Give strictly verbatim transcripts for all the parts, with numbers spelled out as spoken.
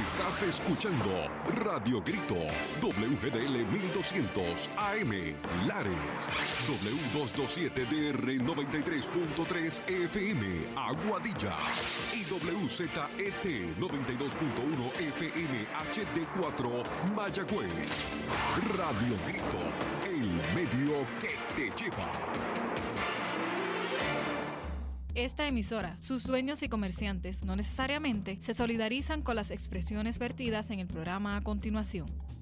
Estás escuchando Radio Grito, W G D L mil doscientos A M, Lares, W doscientos veintisiete D R noventa y tres punto tres F M, Aguadilla, y W Z E T noventa y dos punto uno F M H D cuatro, Mayagüez. Radio Grito, el medio que te lleva. Esta emisora, sus dueños y comerciantes no necesariamente se solidarizan con las expresiones vertidas en el programa a continuación.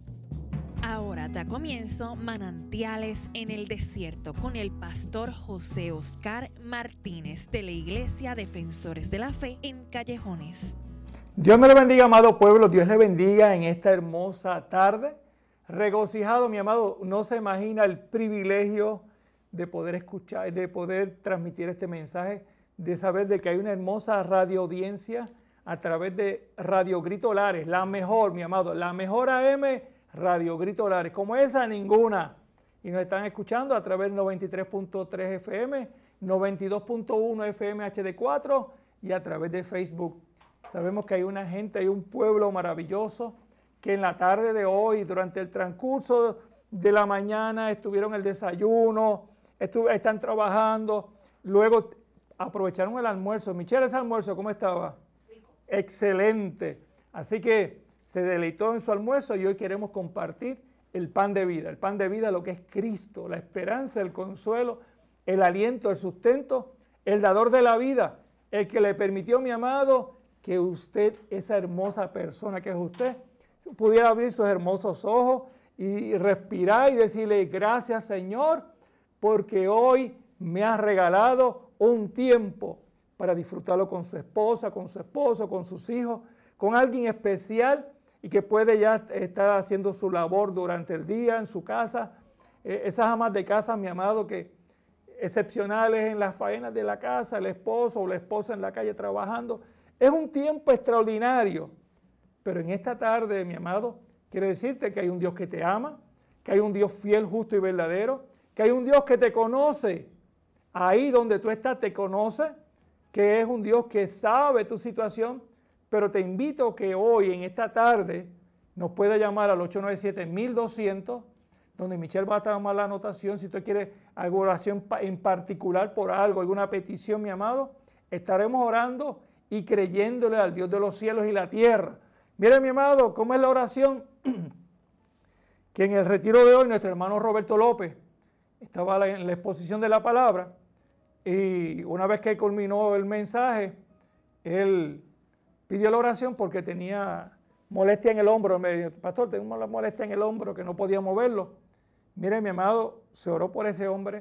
Ahora da comienzo Manantiales en el Desierto con el pastor José Oscar Martínez de la Iglesia Defensores de la Fe en Callejones. Dios me lo bendiga, amado pueblo. Dios le bendiga en esta hermosa tarde. Regocijado, mi amado, no se imagina el privilegio de poder escuchar, de poder transmitir este mensaje, de saber de que hay una hermosa radio audiencia a través de Radio Grito Lares, la mejor, mi amado, la mejor A M, Radio Grito Lares, como esa ninguna. Y nos están escuchando a través del noventa y tres punto tres F M, noventa y dos punto uno F M H D cuatro y a través de Facebook. Sabemos que hay una gente, hay un pueblo maravilloso que en la tarde de hoy, durante el transcurso de la mañana, estuvieron en el desayuno, estuv- están trabajando, luego aprovecharon el almuerzo. Michelle, ese almuerzo, ¿cómo estaba? Rico. Excelente. Así que se deleitó en su almuerzo y hoy queremos compartir el pan de vida. El pan de vida, lo que es Cristo, la esperanza, el consuelo, el aliento, el sustento, el dador de la vida, el que le permitió, mi amado, que usted, esa hermosa persona que es usted, pudiera abrir sus hermosos ojos y respirar y decirle gracias, Señor, porque hoy me has regalado un tiempo para disfrutarlo con su esposa, con su esposo, con sus hijos, con alguien especial y que puede ya estar haciendo su labor durante el día en su casa. Eh, esas amas de casa, mi amado, que excepcionales en las faenas de la casa, el esposo o la esposa en la calle trabajando. Es un tiempo extraordinario. Pero en esta tarde, mi amado, quiero decirte que hay un Dios que te ama, que hay un Dios fiel, justo y verdadero, que hay un Dios que te conoce. Ahí donde tú estás te conoce, que es un Dios que sabe tu situación, pero te invito a que hoy, en esta tarde, nos pueda llamar al ocho nueve siete mil doscientos, donde Michelle va a tomar la anotación. Si tú quieres alguna oración en particular por algo, alguna petición, mi amado, estaremos orando y creyéndole al Dios de los cielos y la tierra. Mire, mi amado, cómo es la oración que en el retiro de hoy nuestro hermano Roberto López estaba en la exposición de la palabra y una vez que culminó el mensaje, él pidió la oración porque tenía molestia en el hombro. Me dijo, pastor, tengo una molestia en el hombro que no podía moverlo. Mire, mi amado, se oró por ese hombre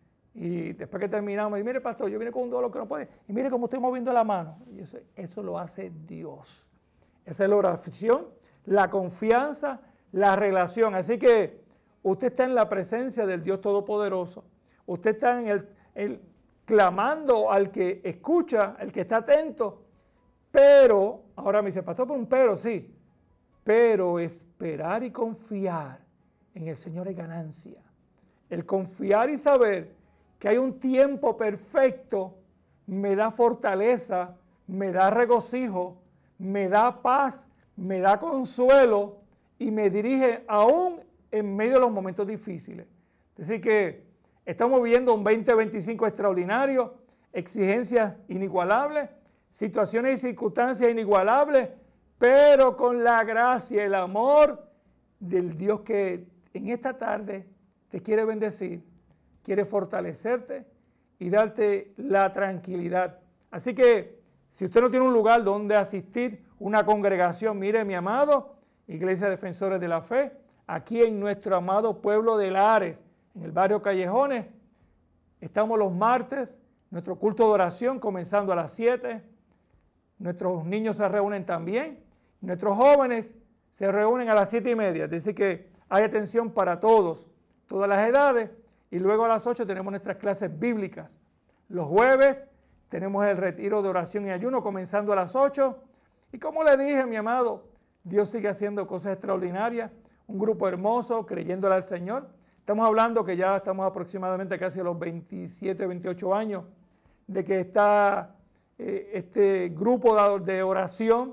y después que terminamos, y mire, pastor, yo vine con un dolor que no puede, y mire cómo estoy moviendo la mano. Y eso, eso lo hace Dios. Esa es la oración, la confianza, la relación. Así que usted está en la presencia del Dios Todopoderoso. Usted está en el, el, clamando al que escucha, al que está atento. Pero, ahora me dice, pastor, por un pero, sí. Pero esperar y confiar en el Señor es ganancia. El confiar y saber que hay un tiempo perfecto me da fortaleza, me da regocijo, me da paz, me da consuelo y me dirige aún en medio de los momentos difíciles. Así que estamos viviendo un veinte veinticinco extraordinario, exigencias inigualables, situaciones y circunstancias inigualables, pero con la gracia y el amor del Dios que en esta tarde te quiere bendecir, quiere fortalecerte y darte la tranquilidad. Así que si usted no tiene un lugar donde asistir, una congregación, mire, mi amado, Iglesia Defensores de la Fe, aquí en nuestro amado pueblo de Lares, en el barrio Callejones, estamos los martes, nuestro culto de oración comenzando a las siete, nuestros niños se reúnen también, nuestros jóvenes se reúnen a las siete y media, es decir que hay atención para todos, todas las edades, y luego a las ocho tenemos nuestras clases bíblicas. Los jueves tenemos el retiro de oración y ayuno comenzando a las ocho, y como le dije, mi amado, Dios sigue haciendo cosas extraordinarias, un grupo hermoso, creyéndole al Señor. Estamos hablando que ya estamos aproximadamente casi a los veintisiete, veintiocho años de que está eh, este grupo de, de oración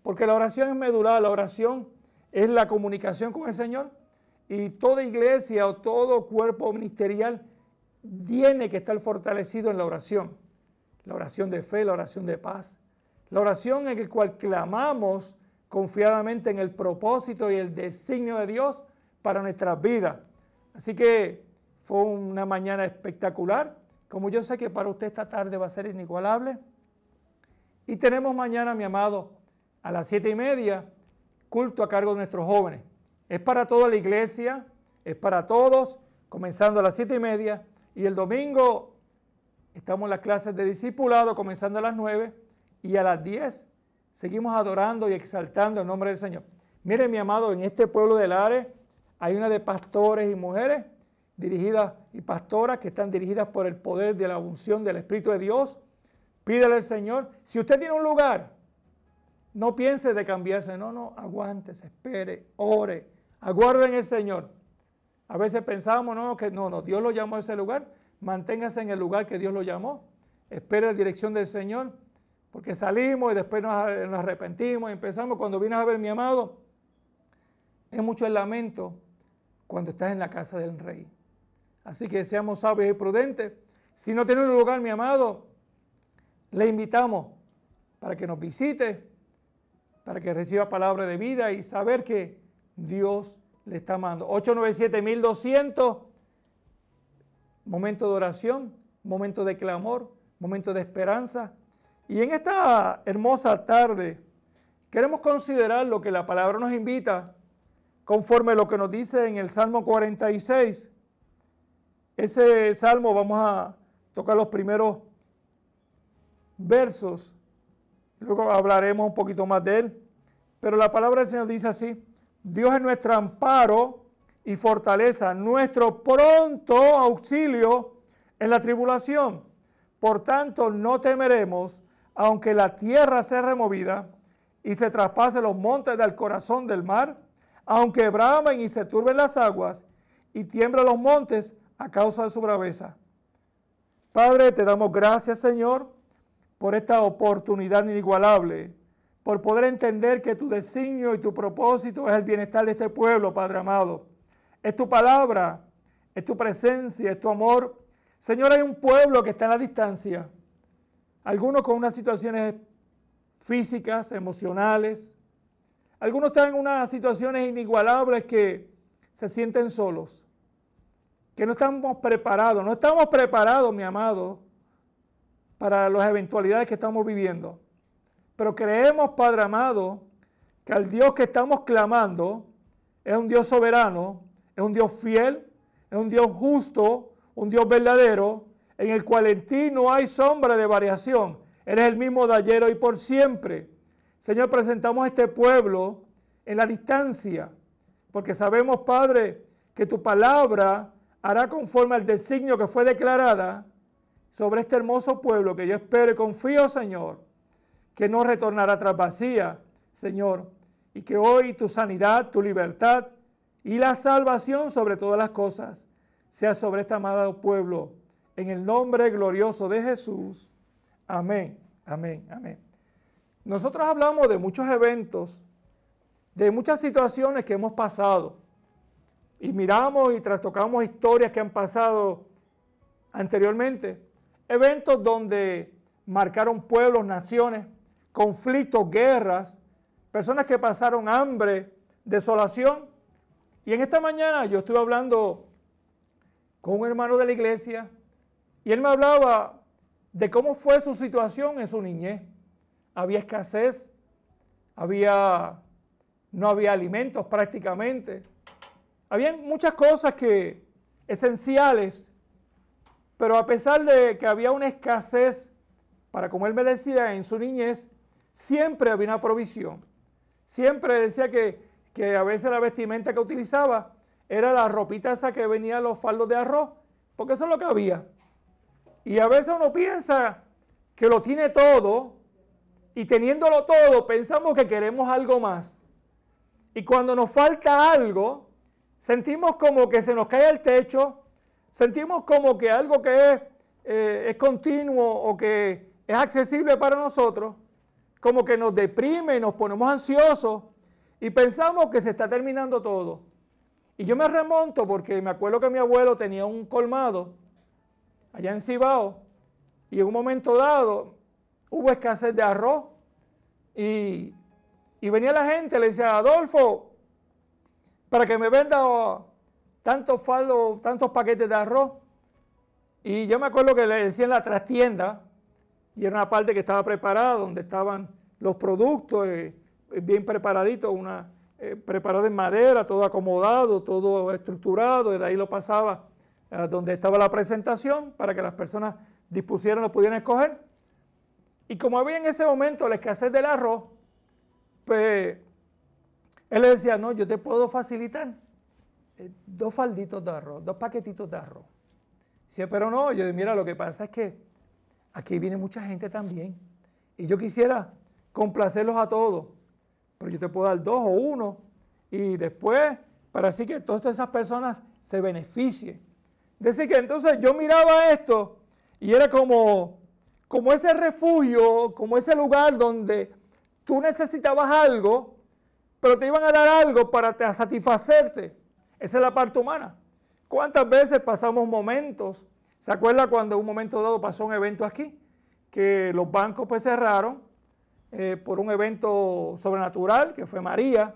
porque la oración es medular, la oración es la comunicación con el Señor, y toda iglesia o todo cuerpo ministerial tiene que estar fortalecido en la oración. La oración de fe, la oración de paz, la oración en la cual clamamos confiadamente en el propósito y el designio de Dios para nuestras vidas. Así que fue una mañana espectacular, como yo sé que para usted esta tarde va a ser inigualable. Y tenemos mañana, mi amado, a las siete y media, culto a cargo de nuestros jóvenes. Es para toda la iglesia, es para todos, comenzando a las siete y media, y el domingo estamos en las clases de discipulado, comenzando a las nueve, y a las diez seguimos adorando y exaltando el nombre del Señor. Miren, mi amado, en este pueblo de Lares hay una de pastores y mujeres dirigidas y pastoras que están dirigidas por el poder de la unción del Espíritu de Dios. Pídale al Señor. Si usted tiene un lugar, no piense de cambiarse. No, no, aguántese, espere, ore, aguarde en el Señor. A veces pensamos, no, que no, no, Dios lo llamó a ese lugar. Manténgase en el lugar que Dios lo llamó. Espere la dirección del Señor. Porque salimos y después nos, nos arrepentimos y empezamos. Cuando vienes a ver, mi amado, es mucho el lamento cuando estás en la casa del Rey. Así que seamos sabios y prudentes. Si no tiene un lugar, mi amado, le invitamos para que nos visite, para que reciba palabra de vida y saber que Dios le está amando. ocho nueve siete, mil doscientos, momento de oración, momento de clamor, momento de esperanza. Y en esta hermosa tarde queremos considerar lo que la palabra nos invita, conforme a lo que nos dice en el Salmo cuarenta y seis. Ese salmo vamos a tocar los primeros versos, luego hablaremos un poquito más de él, pero la palabra del Señor dice así: Dios es nuestro amparo y fortaleza, nuestro pronto auxilio en la tribulación. Por tanto, no temeremos, aunque la tierra sea removida y se traspase los montes del corazón del mar, aunque bramen y se turben las aguas y tiemblen los montes a causa de su braveza. Padre, te damos gracias, Señor, por esta oportunidad inigualable, por poder entender que tu designio y tu propósito es el bienestar de este pueblo, Padre amado. Es tu palabra, es tu presencia, es tu amor. Señor, hay un pueblo que está en la distancia, algunos con unas situaciones físicas, emocionales, algunos están en unas situaciones inigualables que se sienten solos, que no estamos preparados, no estamos preparados, mi amado, para las eventualidades que estamos viviendo. Pero creemos, Padre amado, que al Dios que estamos clamando es un Dios soberano, es un Dios fiel, es un Dios justo, un Dios verdadero, en el cual en ti no hay sombra de variación. Eres el mismo de ayer, hoy, por siempre. Señor, presentamos a este pueblo en la distancia, porque sabemos, Padre, que tu palabra hará conforme al designio que fue declarada sobre este hermoso pueblo, que yo espero y confío, Señor, que no retornará tras vacía, Señor, y que hoy tu sanidad, tu libertad y la salvación sobre todas las cosas sea sobre este amado pueblo, en el nombre glorioso de Jesús. Amén, amén, amén. Nosotros hablamos de muchos eventos, de muchas situaciones que hemos pasado, y miramos y trastocamos historias que han pasado anteriormente, eventos donde marcaron pueblos, naciones, conflictos, guerras, personas que pasaron hambre, desolación. Y en esta mañana yo estuve hablando con un hermano de la iglesia y él me hablaba de cómo fue su situación en su niñez. Había escasez, había, no había alimentos prácticamente. Había muchas cosas que, esenciales, pero a pesar de que había una escasez, para como él me decía en su niñez, siempre había una provisión. Siempre decía que, que a veces la vestimenta que utilizaba era la ropita esa que venía los faldos de arroz, porque eso es lo que había. Y a veces uno piensa que lo tiene todo, y teniéndolo todo pensamos que queremos algo más. Y cuando nos falta algo, sentimos como que se nos cae el techo, sentimos como que algo que es, eh, es continuo o que es accesible para nosotros, como que nos deprime, nos ponemos ansiosos y pensamos que se está terminando todo. Y yo me remonto porque me acuerdo que mi abuelo tenía un colmado allá en Cibao y en un momento dado hubo escasez de arroz y, y venía la gente, le decía, Adolfo, para que me venda tantos faldos, tantos paquetes de arroz. Y yo me acuerdo que le decía en la trastienda, y era una parte que estaba preparada, donde estaban los productos eh, bien preparaditos, una, eh, preparado en madera, todo acomodado, todo estructurado, y de ahí lo pasaba a donde estaba la presentación para que las personas dispusieran, lo pudieran escoger. Y como había en ese momento la escasez del arroz, pues él le decía, no, yo te puedo facilitar eh, dos falditos de arroz, dos paquetitos de arroz. Decía, pero no, yo mira, lo que pasa es que aquí viene mucha gente también y yo quisiera complacerlos a todos, pero yo te puedo dar dos o uno y después, para así que todas esas personas se beneficien. Decir que entonces yo miraba esto y era como, como ese refugio, como ese lugar donde tú necesitabas algo, pero te iban a dar algo para te, satisfacerte. Esa es la parte humana. ¿Cuántas veces pasamos momentos? ¿Se acuerda cuando en un momento dado pasó un evento aquí? Que los bancos pues cerraron eh, por un evento sobrenatural, que fue María,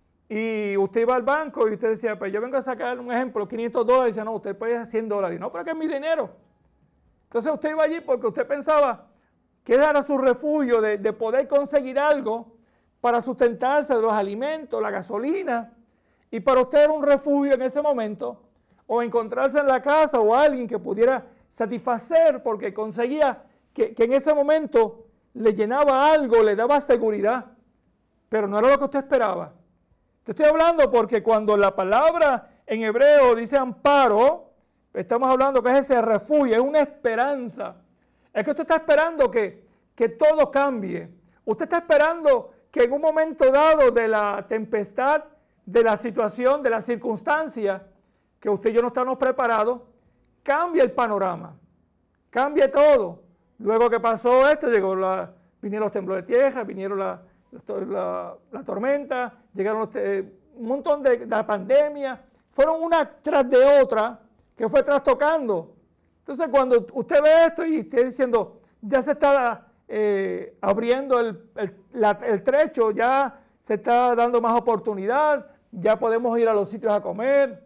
y usted iba al banco y usted decía, pues yo vengo a sacar un ejemplo, quinientos dólares, y decía, no, usted puede cien dólares. No, pero que es mi dinero. Entonces usted iba allí porque usted pensaba que era su refugio de, de poder conseguir algo para sustentarse de los alimentos, la gasolina, y para usted era un refugio en ese momento, o encontrarse en la casa o alguien que pudiera satisfacer porque conseguía que, que en ese momento le llenaba algo, le daba seguridad, pero no era lo que usted esperaba. Te estoy hablando porque cuando la palabra en hebreo dice amparo, estamos hablando que es ese refugio, es una esperanza. Es que usted está esperando que, que todo cambie. Usted está esperando que en un momento dado de la tempestad, de la situación, de la circunstancia, que usted y yo no estamos preparados, cambia el panorama, cambia todo. Luego que pasó esto, llegó la, vinieron los temblores de tierra, vinieron la, la, la tormenta, llegaron los, eh, un montón de, de la pandemia, fueron una tras de otra que fue trastocando. Entonces cuando usted ve esto y esté diciendo, ya se está eh, abriendo el, el, la, el trecho, ya se está dando más oportunidad, ya podemos ir a los sitios a comer.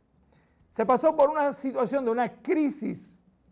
Se pasó por una situación de una crisis,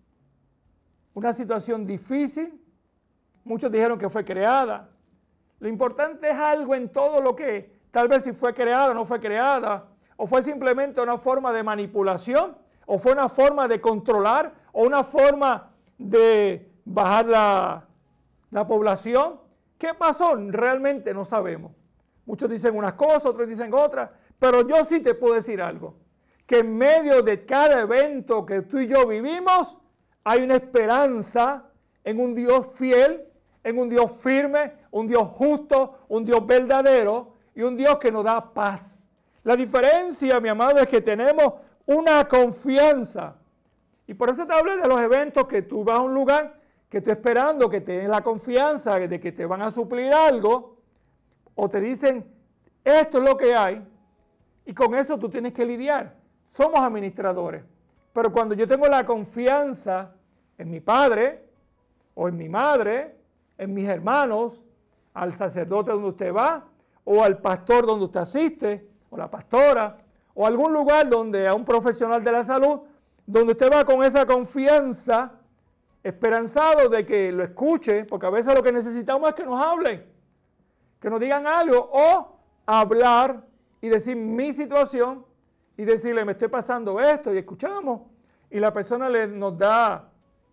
una situación difícil. Muchos dijeron que fue creada. Lo importante es algo en todo lo que, tal vez si fue creada o no fue creada, o fue simplemente una forma de manipulación, o fue una forma de controlar, o una forma de bajar la, la población. ¿Qué pasó? Realmente no sabemos. Muchos dicen unas cosas, otros dicen otras, pero yo sí te puedo decir algo. Que en medio de cada evento que tú y yo vivimos, hay una esperanza en un Dios fiel, en un Dios firme, un Dios justo, un Dios verdadero y un Dios que nos da paz. La diferencia, mi amado, es que tenemos una confianza. Y por eso te hablé de los eventos que tú vas a un lugar que tú esperando que te den la confianza de que te van a suplir algo, o te dicen, esto es lo que hay, y con eso tú tienes que lidiar. Somos administradores, pero cuando yo tengo la confianza en mi padre, o en mi madre, en mis hermanos, al sacerdote donde usted va, o al pastor donde usted asiste, o la pastora, o algún lugar donde a un profesional de la salud, donde usted va con esa confianza, esperanzado de que lo escuche, porque a veces lo que necesitamos es que nos hablen, que nos digan algo, o hablar y decir mi situación, y decirle, me estoy pasando esto, y escuchamos, y la persona le, nos da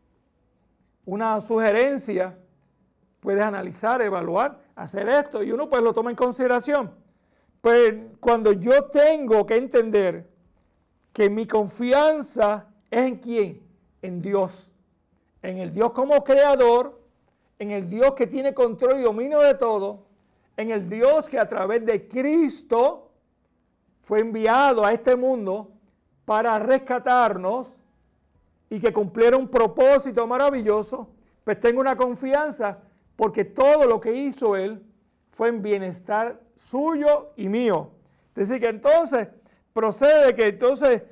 una sugerencia, puedes analizar, evaluar, hacer esto, y uno pues lo toma en consideración. Pues cuando yo tengo que entender que mi confianza es en quién, en Dios, en el Dios como creador, en el Dios que tiene control y dominio de todo, en el Dios que a través de Cristo fue enviado a este mundo para rescatarnos y que cumpliera un propósito maravilloso, pues tengo una confianza porque todo lo que hizo Él fue en bienestar suyo y mío. Es decir, que entonces procede que entonces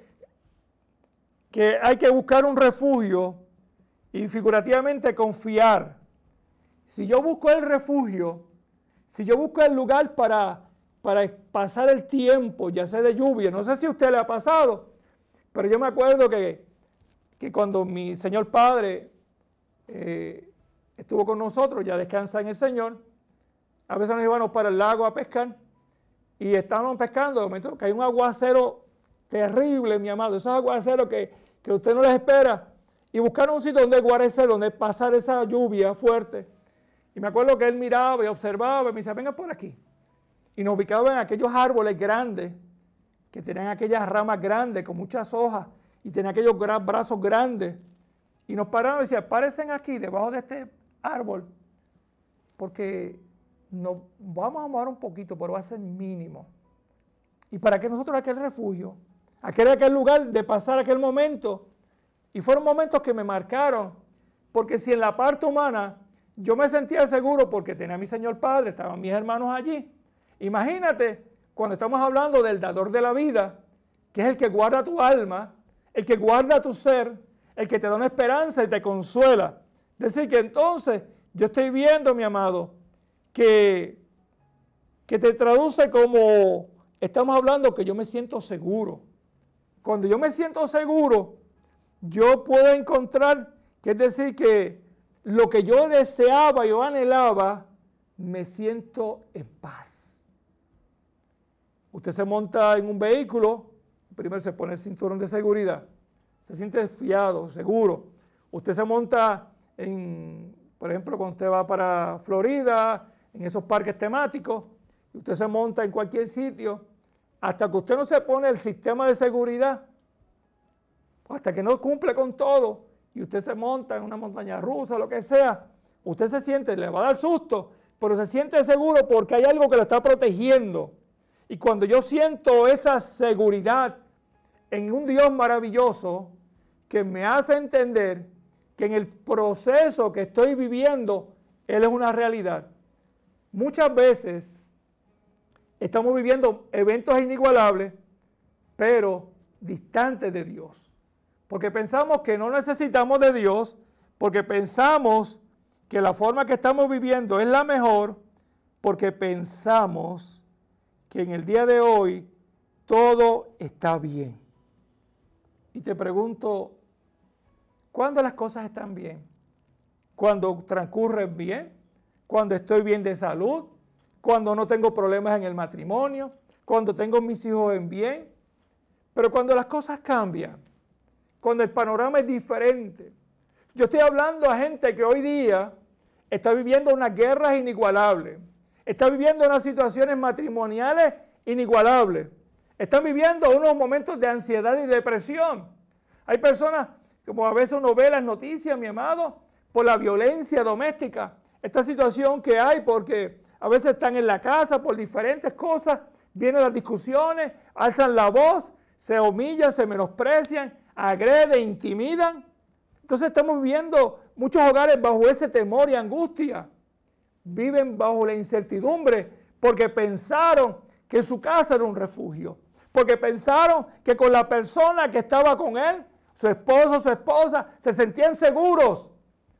que hay que buscar un refugio y figurativamente confiar. Si yo busco el refugio, si yo busco el lugar para, para pasar el tiempo, ya sea de lluvia, no sé si a usted le ha pasado, pero yo me acuerdo que, que cuando mi Señor Padre eh, estuvo con nosotros, ya descansa en el Señor, a veces nos íbamos para el lago a pescar y estábamos pescando, de momento que hay un aguacero terrible, mi amado, esos aguaceros que, que usted no les espera, y buscaron un sitio donde guarecer, donde pasar esa lluvia fuerte. Y me acuerdo que él miraba y observaba y me decía, venga por aquí. Y nos ubicaba en aquellos árboles grandes, que tenían aquellas ramas grandes con muchas hojas, y tenían aquellos brazos grandes. Y nos paraban y decían, párense aquí, debajo de este árbol, porque nos vamos a mover un poquito, pero va a ser mínimo. Y para que nosotros aquel refugio, aquel, aquel lugar de pasar aquel momento, y fueron momentos que me marcaron, porque si en la parte humana yo me sentía seguro porque tenía a mi Señor Padre, estaban mis hermanos allí, imagínate cuando estamos hablando del dador de la vida, que es el que guarda tu alma, el que guarda tu ser, el que te da una esperanza y te consuela. Es decir, que entonces yo estoy viendo, mi amado, que, que te traduce como, estamos hablando que yo me siento seguro. Cuando yo me siento seguro, yo puedo encontrar, que es decir, que lo que yo deseaba, yo anhelaba, me siento en paz. Usted se monta en un vehículo, primero se pone el cinturón de seguridad, se siente fiado, seguro. Usted se monta en, por ejemplo, cuando usted va para Florida, en esos parques temáticos, usted se monta en cualquier sitio, hasta que usted no se pone el sistema de seguridad, hasta que no cumple con todo, y usted se monta en una montaña rusa, lo que sea, usted se siente, le va a dar susto, pero se siente seguro porque hay algo que lo está protegiendo. Y cuando yo siento esa seguridad en un Dios maravilloso que me hace entender que en el proceso que estoy viviendo, Él es una realidad. Muchas veces estamos viviendo eventos inigualables, pero distantes de Dios. Porque pensamos que no necesitamos de Dios, porque pensamos que la forma que estamos viviendo es la mejor, porque pensamos que en el día de hoy todo está bien. Y te pregunto, ¿cuándo las cosas están bien? ¿Cuando transcurren bien? ¿Cuando estoy bien de salud? ¿Cuando no tengo problemas en el matrimonio? ¿Cuando tengo mis hijos en bien? Pero cuando las cosas cambian, cuando el panorama es diferente. Yo estoy hablando a gente que hoy día está viviendo unas guerras inigualables, está viviendo unas situaciones matrimoniales inigualables, están viviendo unos momentos de ansiedad y depresión. Hay personas, como a veces uno ve las noticias, mi amado, por la violencia doméstica, esta situación que hay porque a veces están en la casa por diferentes cosas, vienen las discusiones, alzan la voz, se humillan, se menosprecian, agreden, intimidan. Entonces estamos viviendo muchos hogares bajo ese temor y angustia. Viven bajo la incertidumbre porque pensaron que su casa era un refugio. Porque pensaron que con la persona que estaba con él, su esposo, su esposa, se sentían seguros.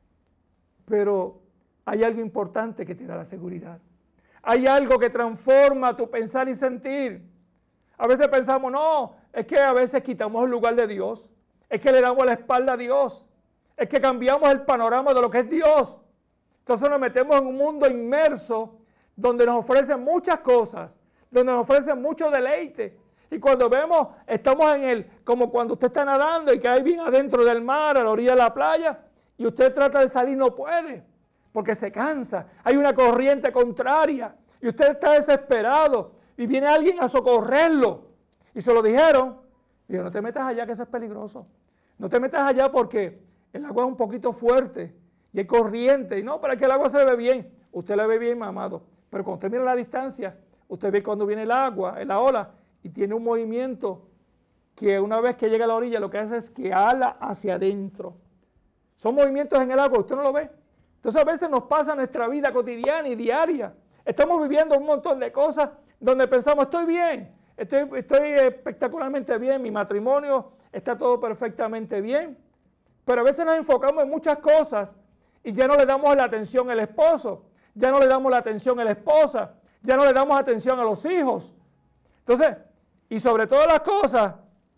Pero hay algo importante que te da la seguridad. Hay algo que transforma tu pensar y sentir. A veces pensamos, no, es que a veces quitamos el lugar de Dios, es que le damos la espalda a Dios, es que cambiamos el panorama de lo que es Dios. Entonces nos metemos en un mundo inmerso donde nos ofrecen muchas cosas, donde nos ofrecen mucho deleite. Y cuando vemos, estamos en el, como cuando usted está nadando y que hay bien adentro del mar, a la orilla de la playa, y usted trata de salir y no puede, porque se cansa. Hay una corriente contraria y usted está desesperado. Y viene alguien a socorrerlo. Y se lo dijeron. Y dijo, no te metas allá que eso es peligroso. No te metas allá porque el agua es un poquito fuerte. Y hay corriente. Y no, para que el agua se ve bien. Usted la ve bien, amado. Pero cuando usted mira la distancia, usted ve cuando viene el agua, en la ola, y tiene un movimiento que una vez que llega a la orilla, lo que hace es que ala hacia adentro. Son movimientos en el agua, usted no lo ve. Entonces a veces nos pasa nuestra vida cotidiana y diaria. Estamos viviendo un montón de cosas donde pensamos, estoy bien, estoy, estoy espectacularmente bien, mi matrimonio está todo perfectamente bien. Pero a veces nos enfocamos en muchas cosas y ya no le damos la atención al esposo, ya no le damos la atención a la esposa, ya no le damos atención a los hijos. Entonces, y sobre todas las cosas,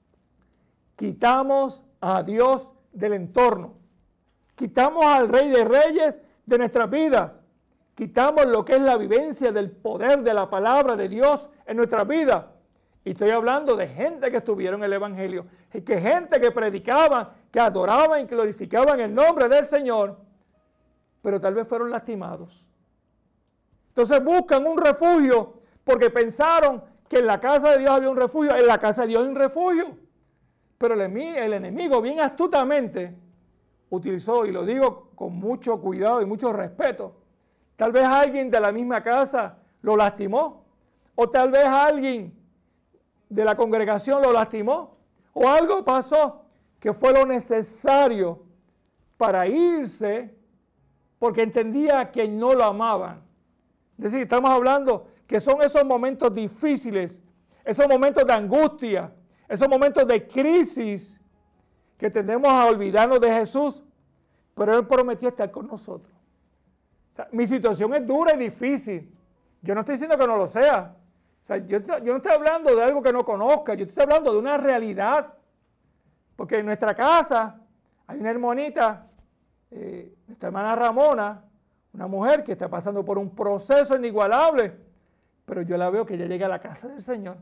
quitamos a Dios del entorno. Quitamos al Rey de Reyes de nuestras vidas. Quitamos lo que es la vivencia del poder de la palabra de Dios en nuestras vidas. Y estoy hablando de gente que estuvieron en el Evangelio, y que gente que predicaban, que adoraban y glorificaban el nombre del Señor, pero tal vez fueron lastimados. Entonces buscan un refugio porque pensaron que en la casa de Dios había un refugio. En la casa de Dios hay un refugio. Pero el enemigo, el enemigo bien astutamente utilizó, y lo digo con mucho cuidado y mucho respeto, tal vez alguien de la misma casa lo lastimó, o tal vez alguien de la congregación lo lastimó, o algo pasó que fue lo necesario para irse porque entendía que no lo amaban. Es decir, estamos hablando que son esos momentos difíciles, esos momentos de angustia, esos momentos de crisis que tendemos a olvidarnos de Jesús, pero Él prometió estar con nosotros. O sea, mi situación es dura y difícil. Yo no estoy diciendo que no lo sea. O sea, yo, yo no estoy hablando de algo que no conozca, yo estoy hablando de una realidad. Porque en nuestra casa hay una hermanita, eh, nuestra hermana Ramona, una mujer que está pasando por un proceso inigualable, pero yo la veo que ya llega a la casa del Señor.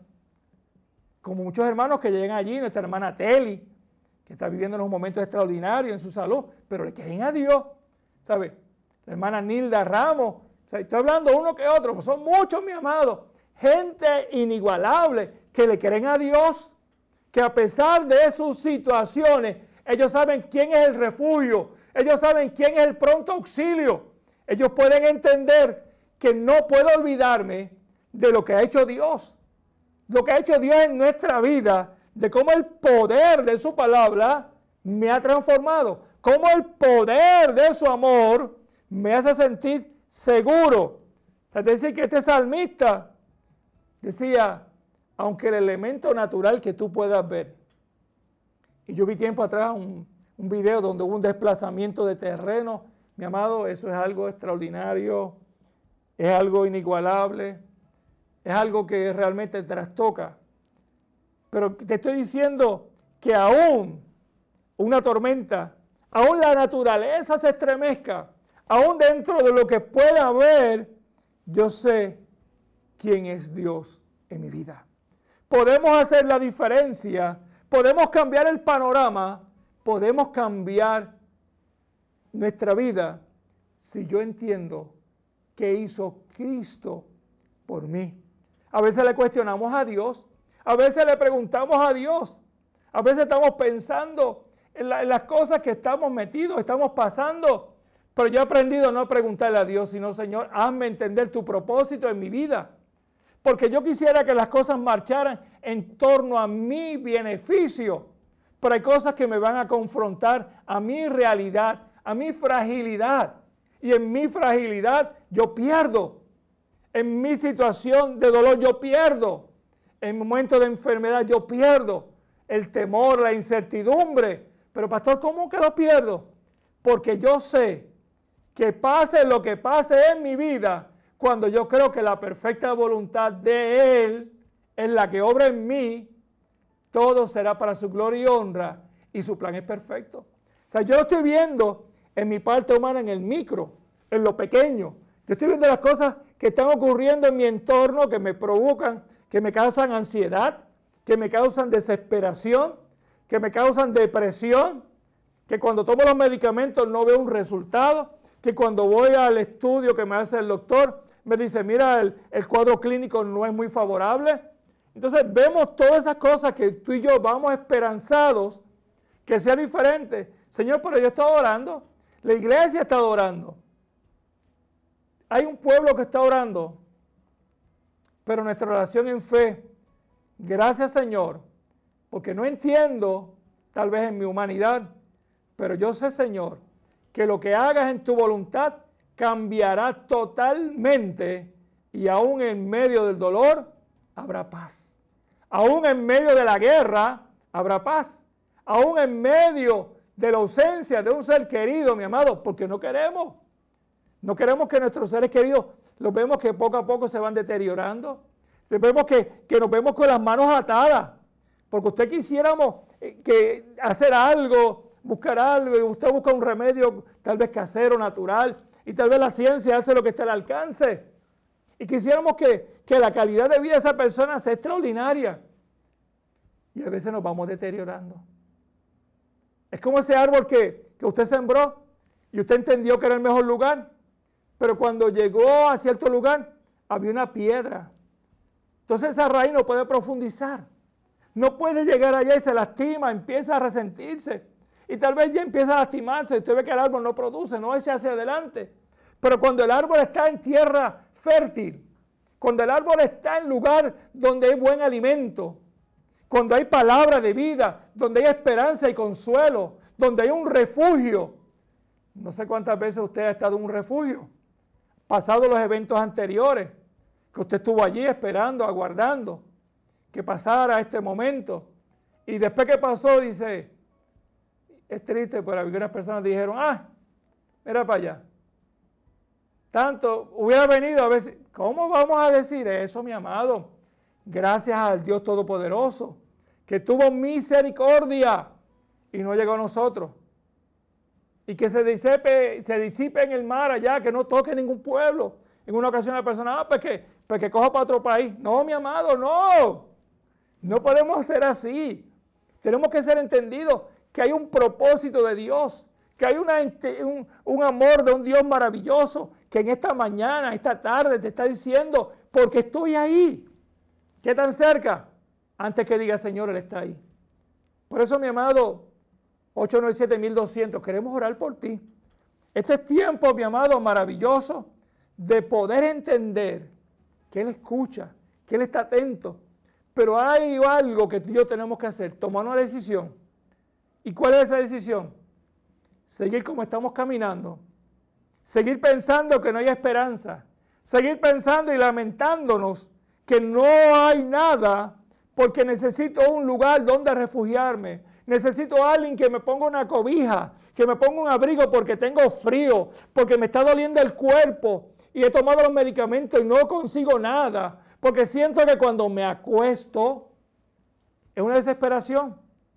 Como muchos hermanos que llegan allí, nuestra hermana Teli, que está viviendo unos momentos extraordinarios en su salud, pero le creen a Dios, ¿sabes? La hermana Nilda Ramos, o sea, estoy hablando uno que otro, pues son muchos, mi amado, gente inigualable que le creen a Dios, que a pesar de sus situaciones, ellos saben quién es el refugio, ellos saben quién es el pronto auxilio, ellos pueden entender que no puedo olvidarme de lo que ha hecho Dios, lo que ha hecho Dios en nuestra vida, de cómo el poder de su palabra me ha transformado, cómo el poder de su amor me hace sentir seguro. Es decir, que este salmista decía, aunque el elemento natural que tú puedas ver, y yo vi tiempo atrás un, un video donde hubo un desplazamiento de terreno, mi amado, eso es algo extraordinario, es algo inigualable, es algo que realmente trastoca. Pero te estoy diciendo que aún una tormenta, aún la naturaleza se estremezca, aún dentro de lo que pueda haber, yo sé quién es Dios en mi vida. Podemos hacer la diferencia, podemos cambiar el panorama, podemos cambiar nuestra vida si yo entiendo qué hizo Cristo por mí. A veces le cuestionamos a Dios, a veces le preguntamos a Dios, a veces estamos pensando en, la, en las cosas que estamos metidos, estamos pasando, pero yo he aprendido a no preguntarle a Dios, sino Señor, hazme entender tu propósito en mi vida, porque yo quisiera que las cosas marcharan en torno a mi beneficio, pero hay cosas que me van a confrontar a mi realidad, a mi fragilidad, y en mi fragilidad yo pierdo. En mi situación de dolor yo pierdo. En momentos de enfermedad yo pierdo. El temor, la incertidumbre. Pero pastor, ¿cómo que lo pierdo? Porque yo sé que pase lo que pase en mi vida, cuando yo creo que la perfecta voluntad de Él es la que obra en mí, todo será para su gloria y honra, y su plan es perfecto. O sea, yo lo estoy viendo en mi parte humana, en el micro, en lo pequeño. Yo estoy viendo las cosas que están ocurriendo en mi entorno, que me provocan, que me causan ansiedad, que me causan desesperación, que me causan depresión, que cuando tomo los medicamentos no veo un resultado, que cuando voy al estudio que me hace el doctor, me dice, mira, el, el cuadro clínico no es muy favorable. Entonces vemos todas esas cosas que tú y yo vamos esperanzados que sea diferente. Señor, pero yo estoy orando, la iglesia está orando. Hay un pueblo que está orando, pero nuestra oración en fe, gracias Señor, porque no entiendo, tal vez en mi humanidad, pero yo sé Señor, que lo que hagas en tu voluntad cambiará totalmente y aún en medio del dolor habrá paz. Aún en medio de la guerra habrá paz. Aún en medio de la ausencia de un ser querido, mi amado, porque no queremos. No queremos que nuestros seres queridos los vemos que poco a poco se van deteriorando. Vemos que, que nos vemos con las manos atadas. Porque usted quisiéramos que hacer algo, buscar algo, y usted busca un remedio tal vez casero, natural, y tal vez la ciencia hace lo que está al alcance. Y quisiéramos que, que la calidad de vida de esa persona sea extraordinaria. Y a veces nos vamos deteriorando. Es como ese árbol que, que usted sembró y usted entendió que era el mejor lugar, pero cuando llegó a cierto lugar había una piedra. Entonces esa raíz no puede profundizar. No puede llegar allá y se lastima, empieza a resentirse. Y tal vez ya empieza a lastimarse. Usted ve que el árbol no produce, no echa hacia adelante. Pero cuando el árbol está en tierra fértil, cuando el árbol está en lugar donde hay buen alimento, cuando hay palabra de vida, donde hay esperanza y consuelo, donde hay un refugio. No sé cuántas veces usted ha estado en un refugio, pasado los eventos anteriores, que usted estuvo allí esperando, aguardando que pasara este momento. Y después que pasó, dice, es triste, pero algunas personas dijeron, ah, mira para allá. Tanto hubiera venido a ver, si, ¿cómo vamos a decir eso, mi amado? Gracias al Dios Todopoderoso, que tuvo misericordia y no llegó a nosotros. Y que se disipe, se disipe en el mar allá, que no toque ningún pueblo. En una ocasión la persona, ah, pues que, pues que coja para otro país. No, mi amado, no. No podemos ser así. Tenemos que ser entendidos que hay un propósito de Dios, que hay una, un, un amor de un Dios maravilloso, que en esta mañana, esta tarde te está diciendo, porque estoy ahí. ¿Qué tan cerca? Antes que diga, Señor, Él está ahí. Por eso, mi amado, ocho nueve siete, mil doscientos, queremos orar por ti. Este es tiempo, mi amado, maravilloso, de poder entender que Él escucha, que Él está atento. Pero hay algo que tú y yo tenemos que hacer, tomar una decisión. ¿Y cuál es esa decisión? Seguir como estamos caminando. Seguir pensando que no hay esperanza. Seguir pensando y lamentándonos que no hay nada porque necesito un lugar donde refugiarme. Necesito a alguien que me ponga una cobija, que me ponga un abrigo porque tengo frío, porque me está doliendo el cuerpo y he tomado los medicamentos y no consigo nada, porque siento que cuando me acuesto es una desesperación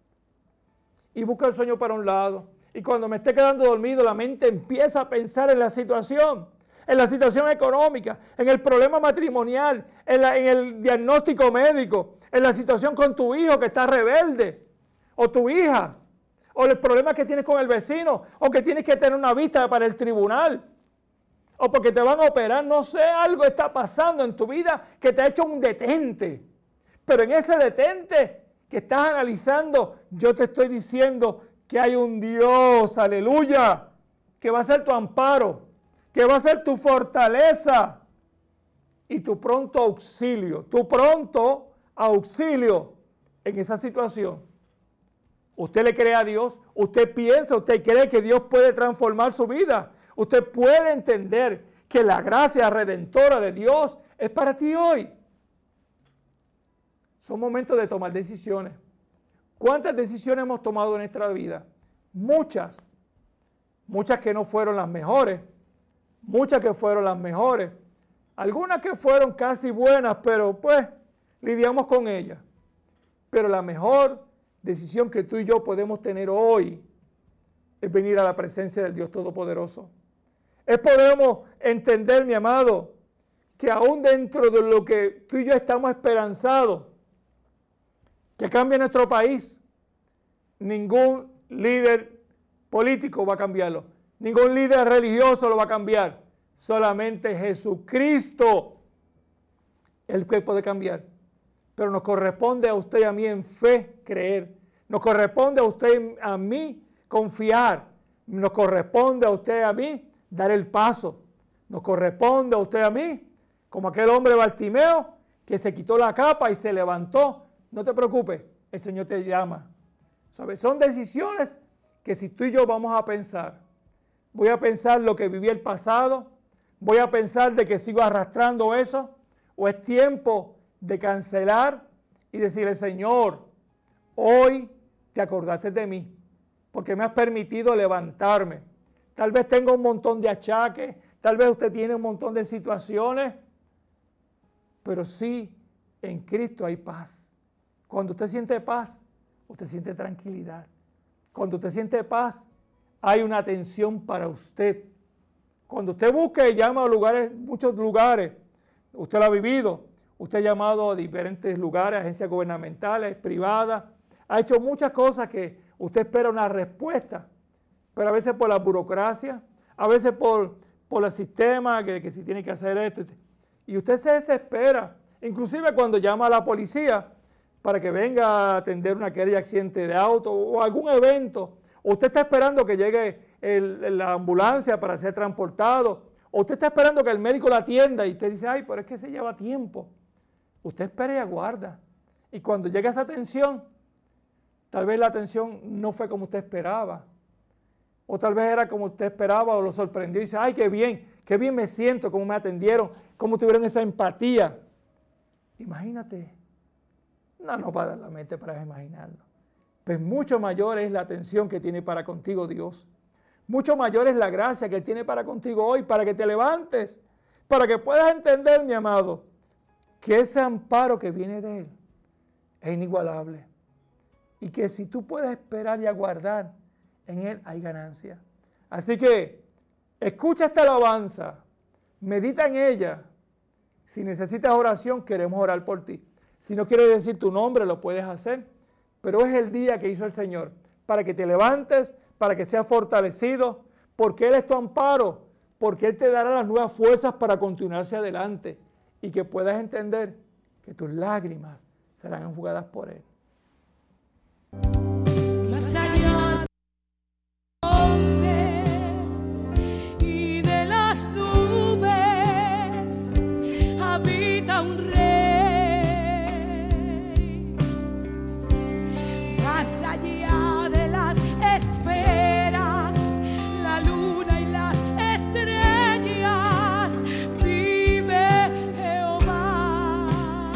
y busco el sueño para un lado. Y cuando me esté quedando dormido, la mente empieza a pensar en la situación, en la situación económica, en el problema matrimonial, en, la, en el diagnóstico médico, en la situación con tu hijo que está rebelde, o tu hija, o el problema que tienes con el vecino, o que tienes que tener una vista para el tribunal, o porque te van a operar, no sé, algo está pasando en tu vida que te ha hecho un detente. Pero en ese detente que estás analizando, yo te estoy diciendo que hay un Dios, aleluya, que va a ser tu amparo, que va a ser tu fortaleza y tu pronto auxilio, tu pronto auxilio en esa situación. Usted le cree a Dios, usted piensa, usted cree que Dios puede transformar su vida. Usted puede entender que la gracia redentora de Dios es para ti hoy. Son momentos de tomar decisiones. ¿Cuántas decisiones hemos tomado en nuestra vida? Muchas. Muchas que no fueron las mejores. Muchas que fueron las mejores. Algunas que fueron casi buenas, pero pues lidiamos con ellas. Pero la mejor decisión que tú y yo podemos tener hoy es venir a la presencia del Dios Todopoderoso. Es podemos entender, mi amado, que aún dentro de lo que tú y yo estamos esperanzados, que cambie nuestro país, ningún líder político va a cambiarlo, ningún líder religioso lo va a cambiar, solamente Jesucristo el que puede cambiar. Pero nos corresponde a usted y a mí en fe creer, nos corresponde a usted y a mí confiar, nos corresponde a usted y a mí dar el paso, nos corresponde a usted y a mí, como aquel hombre Bartimeo que se quitó la capa y se levantó. No te preocupes, el Señor te llama. ¿Sabes? Son decisiones que si tú y yo vamos a pensar, voy a pensar lo que viví el pasado, voy a pensar de que sigo arrastrando eso, o es tiempo de cancelar y decirle, Señor, hoy te acordaste de mí, porque me has permitido levantarme. Tal vez tenga un montón de achaques, tal vez usted tiene un montón de situaciones, pero sí, en Cristo hay paz. Cuando usted siente paz, usted siente tranquilidad. Cuando usted siente paz, hay una atención para usted. Cuando usted busca y llama a lugares, muchos lugares, usted lo ha vivido, usted ha llamado a diferentes lugares, agencias gubernamentales, privadas, ha hecho muchas cosas que usted espera una respuesta, pero a veces por la burocracia, a veces por, por el sistema, que, que si tiene que hacer esto, y usted se desespera, inclusive cuando llama a la policía para que venga a atender una querella de accidente de auto o algún evento, o usted está esperando que llegue el, la ambulancia para ser transportado, o usted está esperando que el médico la atienda y usted dice, ay, pero es que se lleva tiempo. Usted espera y aguarda, y cuando llega esa atención, tal vez la atención no fue como usted esperaba, o tal vez era como usted esperaba o lo sorprendió y dice, ay, qué bien, qué bien me siento, cómo me atendieron, cómo tuvieron esa empatía. Imagínate, no nos va a dar la mente para imaginarlo. Pues mucho mayor es la atención que tiene para contigo Dios. Mucho mayor es la gracia que Él tiene para contigo hoy, para que te levantes, para que puedas entender, mi amado, que ese amparo que viene de Él es inigualable. Y que si tú puedes esperar y aguardar en Él, hay ganancia. Así que escucha esta alabanza, medita en ella. Si necesitas oración, queremos orar por ti. Si no quieres decir tu nombre, lo puedes hacer. Pero es el día que hizo el Señor para que te levantes, para que seas fortalecido, porque Él es tu amparo, porque Él te dará las nuevas fuerzas para continuar hacia adelante y que puedas entender que tus lágrimas serán enjugadas por Él. Más allá y de las nubes habita un rey. Más allá de las esferas, la luna y las estrellas, vive Jehová.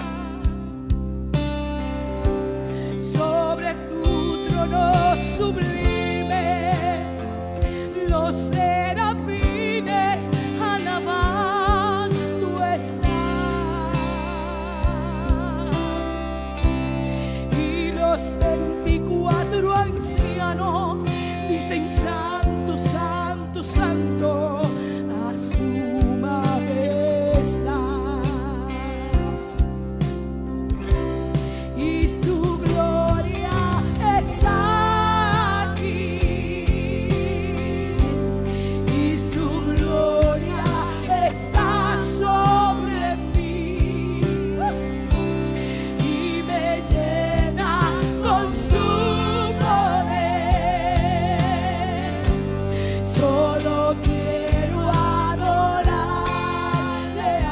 Sobre tu trono sublime, los serafines alabando están, y los veinticuatro ancianos dicen santo, santo, santo a su majestad, y su gloria está aquí, y su gloria está sobre mí, y me llena con su poder. Solo quiero adorarle a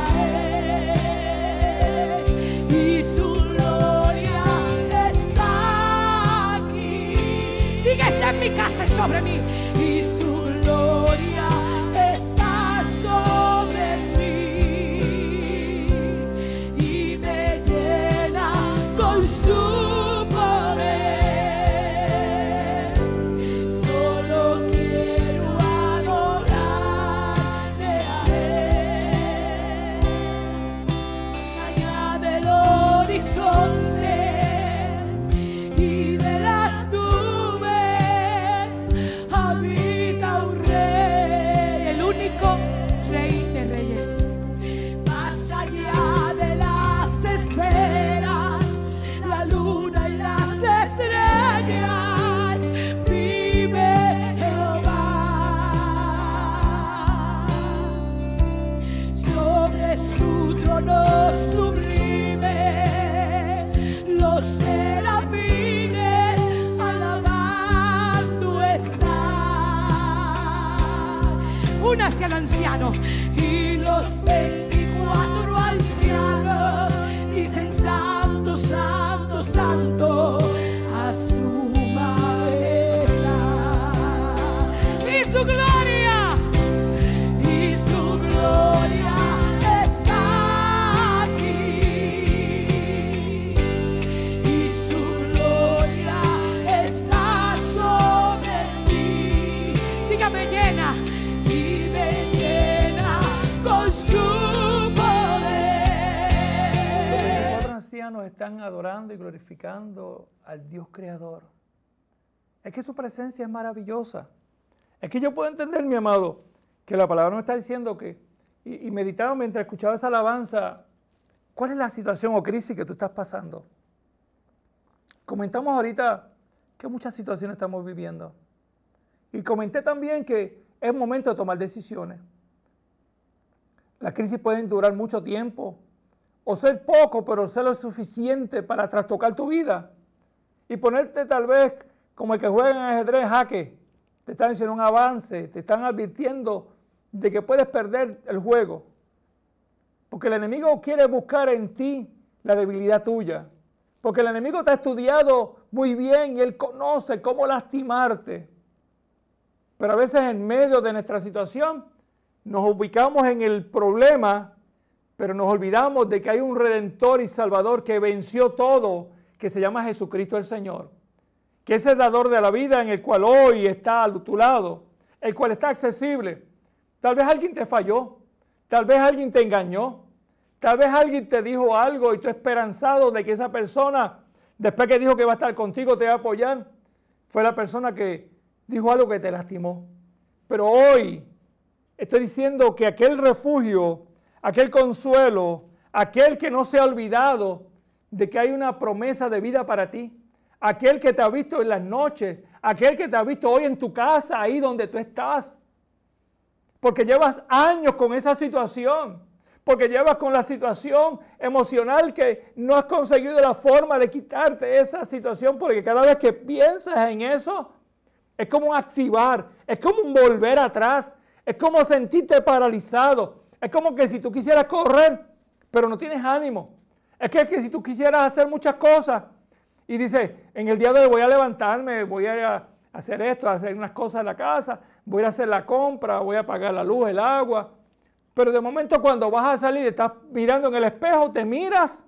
Él, y su gloria está aquí. Diga, está en mi casa y sobre mí, y su gloria está sobre mí, y me llena con su poder. Solo quiero adorarle a Él. Más allá del horizonte y de las nubes habita un rey, el único rey de reyes. Más allá de las esferas, la luna y las estrellas, vive Jehová. Sobre su trono sublime, los serafines alabando están. Únase al anciano, y los veinticuatro ancianos dicen santo, santo, santo a su majestad, y su gloria están adorando y glorificando al Dios Creador. Es que su presencia es maravillosa. Es que yo puedo entender, mi amado, que la palabra me está diciendo que, y, y meditaba mientras escuchaba esa alabanza, ¿cuál es la situación o crisis que tú estás pasando? Comentamos ahorita que muchas situaciones estamos viviendo. Y comenté también que es momento de tomar decisiones. Las crisis pueden durar mucho tiempo, o ser poco, pero ser lo suficiente para trastocar tu vida. Y ponerte tal vez como el que juega en ajedrez jaque. Te están diciendo un avance, te están advirtiendo de que puedes perder el juego. Porque el enemigo quiere buscar en ti la debilidad tuya. Porque el enemigo te ha estudiado muy bien y él conoce cómo lastimarte. Pero a veces en medio de nuestra situación nos ubicamos en el problema, pero nos olvidamos de que hay un Redentor y Salvador que venció todo, que se llama Jesucristo el Señor. Que es el dador de la vida en el cual hoy está a tu lado, el cual está accesible. Tal vez alguien te falló, tal vez alguien te engañó, tal vez alguien te dijo algo y tú esperanzado de que esa persona, después que dijo que va a estar contigo, te va a apoyar, fue la persona que dijo algo que te lastimó. Pero hoy estoy diciendo que aquel refugio, aquel consuelo, aquel que no se ha olvidado de que hay una promesa de vida para ti, aquel que te ha visto en las noches, aquel que te ha visto hoy en tu casa, ahí donde tú estás, porque llevas años con esa situación, porque llevas con la situación emocional que no has conseguido la forma de quitarte esa situación, porque cada vez que piensas en eso, es como un activar, es como un volver atrás, es como sentirte paralizado, es como que si tú quisieras correr, pero no tienes ánimo, es que, es que si tú quisieras hacer muchas cosas, y dices, en el día de hoy voy a levantarme, voy a hacer esto, a hacer unas cosas en la casa, voy a hacer la compra, voy a pagar la luz, el agua. Pero de momento cuando vas a salir, estás mirando en el espejo, te miras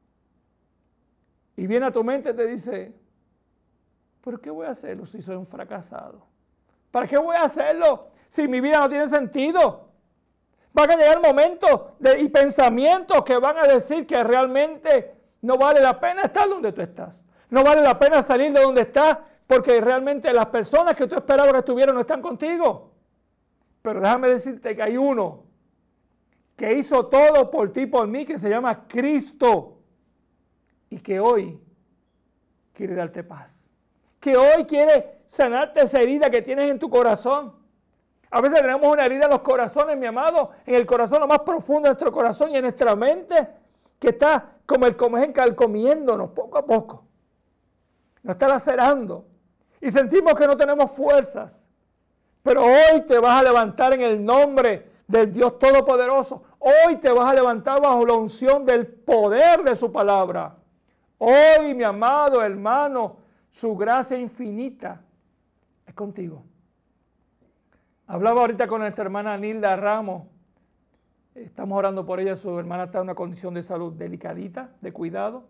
y viene a tu mente y te dice, ¿por qué voy a hacerlo si soy un fracasado? ¿Para qué voy a hacerlo si mi vida no tiene sentido? Van a llegar momentos de, y pensamientos que van a decir que realmente no vale la pena estar donde tú estás. No vale la pena salir de donde estás porque realmente las personas que tú esperabas que estuvieran no están contigo. Pero déjame decirte que hay uno que hizo todo por ti y por mí, que se llama Cristo, y que hoy quiere darte paz. Que hoy quiere sanarte esa herida que tienes en tu corazón. A veces tenemos una herida en los corazones, mi amado, en el corazón, lo más profundo de nuestro corazón y en nuestra mente, que está como el comer calcomiéndonos poco a poco. Nos está lacerando. Y sentimos que no tenemos fuerzas. Pero hoy te vas a levantar en el nombre del Dios Todopoderoso. Hoy te vas a levantar bajo la unción del poder de su palabra. Hoy, mi amado hermano, su gracia infinita es contigo. Hablaba ahorita con nuestra hermana Nilda Ramos. Estamos orando por ella. Su hermana está en una condición de salud delicadita, de cuidado.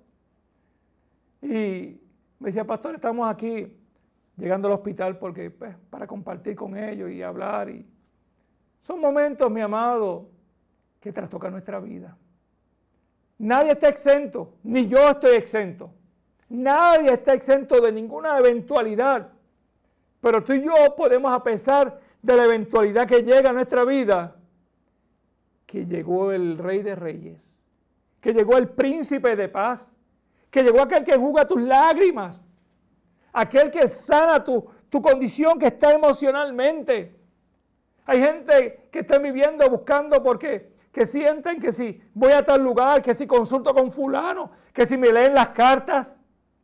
Y me decía, pastor, estamos aquí llegando al hospital porque, pues, para compartir con ellos y hablar. Y son momentos, mi amado, que trastocan nuestra vida. Nadie está exento, ni yo estoy exento. Nadie está exento de ninguna eventualidad. Pero tú y yo podemos, a pesar de la eventualidad que llega a nuestra vida, que llegó el Rey de Reyes, que llegó el Príncipe de Paz, que llegó aquel que enjuga tus lágrimas, aquel que sana tu, tu condición que está emocionalmente. Hay gente que está viviendo buscando porque que sienten que si voy a tal lugar, que si consulto con fulano, que si me leen las cartas,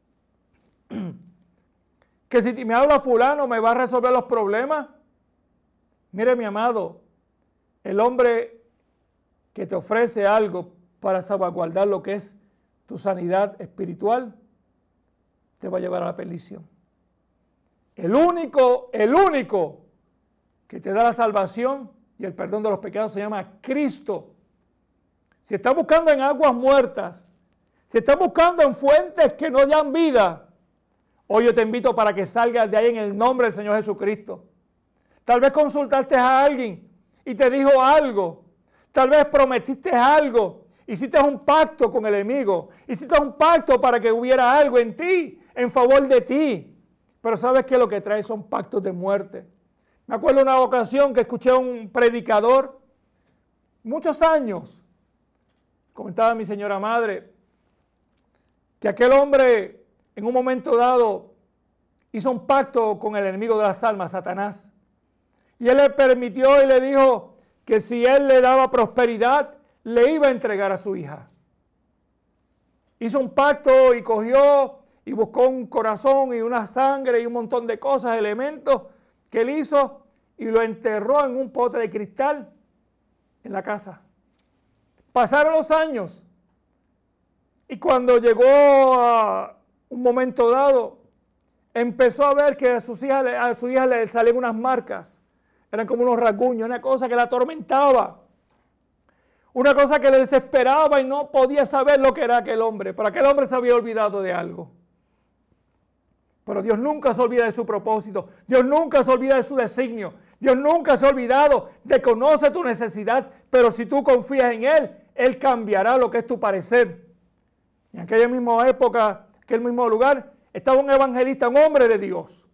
que si me habla fulano me va a resolver los problemas. Mire, mi amado, el hombre que te ofrece algo para salvaguardar lo que es tu sanidad espiritual, te va a llevar a la perdición. El único, el único que te da la salvación y el perdón de los pecados se llama Cristo. Si estás buscando en aguas muertas, si estás buscando en fuentes que no dan vida, hoy yo te invito para que salgas de ahí en el nombre del Señor Jesucristo. Tal vez consultaste a alguien y te dijo algo. Tal vez prometiste algo Hiciste un pacto con el enemigo. Hiciste un pacto para que hubiera algo en ti, en favor de ti. Pero ¿sabes qué? Lo que trae son pactos de muerte. Me acuerdo una ocasión que escuché a un predicador, muchos años, comentaba mi señora madre, que aquel hombre en un momento dado hizo un pacto con el enemigo de las almas, Satanás. Y él le permitió y le dijo que si él le daba prosperidad, le iba a entregar a su hija. Hizo un pacto y cogió y buscó un corazón y una sangre y un montón de cosas, elementos que él hizo y lo enterró en un pote de cristal en la casa. Pasaron los años y cuando llegó a un momento dado, empezó a ver que a, sus hijas, a su hija le salían unas marcas. Eran como unos rasguños, una cosa que la atormentaba. Una cosa que le desesperaba y no podía saber lo que era aquel hombre. Pero aquel hombre se había olvidado de algo. Pero Dios nunca se olvida de su propósito. Dios nunca se olvida de su designio. Dios nunca se ha olvidado de conocer tu necesidad. Pero si tú confías en Él, Él cambiará lo que es tu parecer. En aquella misma época, aquel mismo lugar, estaba un evangelista, un hombre de Dios.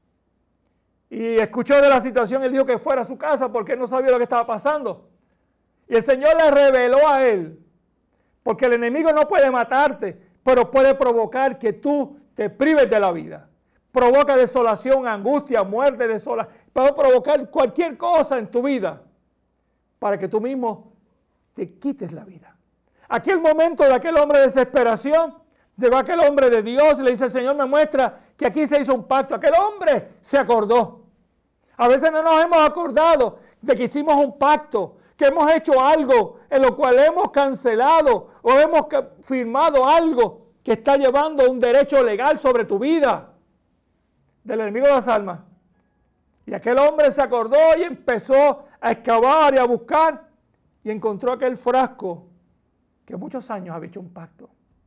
Y escuchó de la situación, él dijo que fuera a su casa porque él no sabía lo que estaba pasando. Y el Señor le reveló a él, porque el enemigo no puede matarte, pero puede provocar que tú te prives de la vida. Provoca desolación, angustia, muerte, desolación. Puede provocar cualquier cosa en tu vida para que tú mismo te quites la vida. Aquel momento de aquel hombre de desesperación, llegó aquel hombre de Dios y le dice, el Señor me muestra que aquí se hizo un pacto. Aquel hombre se acordó. A veces no nos hemos acordado de que hicimos un pacto, que hemos hecho algo en lo cual hemos cancelado o hemos firmado algo que está llevando un derecho legal sobre tu vida del enemigo de las almas. Y aquel hombre se acordó y empezó a excavar y a buscar y encontró aquel frasco que muchos años había hecho un pacto.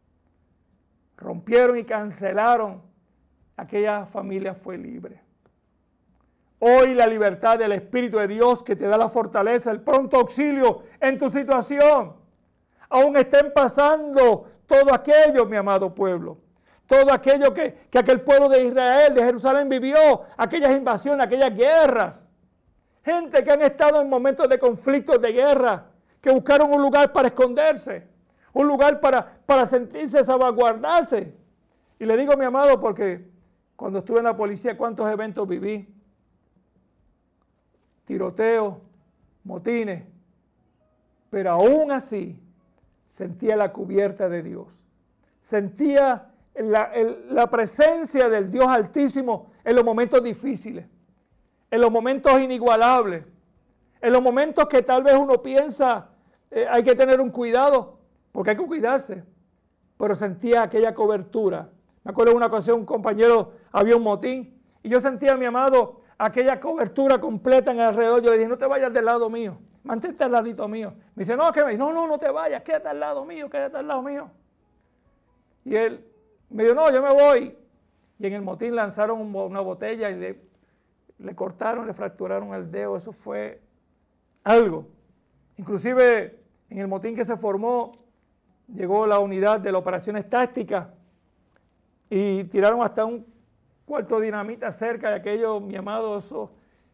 Rompieron y cancelaron. Aquella familia fue libre. Hoy la libertad del Espíritu de Dios que te da la fortaleza, el pronto auxilio en tu situación. Aún estén pasando todo aquello, mi amado pueblo. Todo aquello que, que aquel pueblo de Israel, de Jerusalén vivió. Aquellas invasiones, aquellas guerras. Gente que han estado en momentos de conflictos, de guerra. Que buscaron un lugar para esconderse. Un lugar para, para sentirse, salvaguardarse. Y le digo, mi amado, porque cuando estuve en la policía, ¿cuántos eventos viví? Tiroteos, motines. Pero aún así, sentía la cubierta de Dios. Sentía la, el, la presencia del Dios Altísimo en los momentos difíciles. En los momentos inigualables. En los momentos que tal vez uno piensa, eh, hay que tener un cuidado. Porque hay que cuidarse, pero sentía aquella cobertura. Me acuerdo de una ocasión, un compañero, había un motín, y yo sentía, mi amado, aquella cobertura completa en el alrededor. Yo le dije, no te vayas del lado mío, mantente al ladito mío. Me dice, no, que no, no, no te vayas, quédate al lado mío, quédate al lado mío. Y él me dijo, no, yo me voy. Y en el motín lanzaron una botella y le, le cortaron, le fracturaron el dedo. Eso fue algo. Inclusive en el motín que se formó, llegó la unidad de las operaciones tácticas y tiraron hasta un cuarto de dinamita cerca de aquello, mi amado, eso,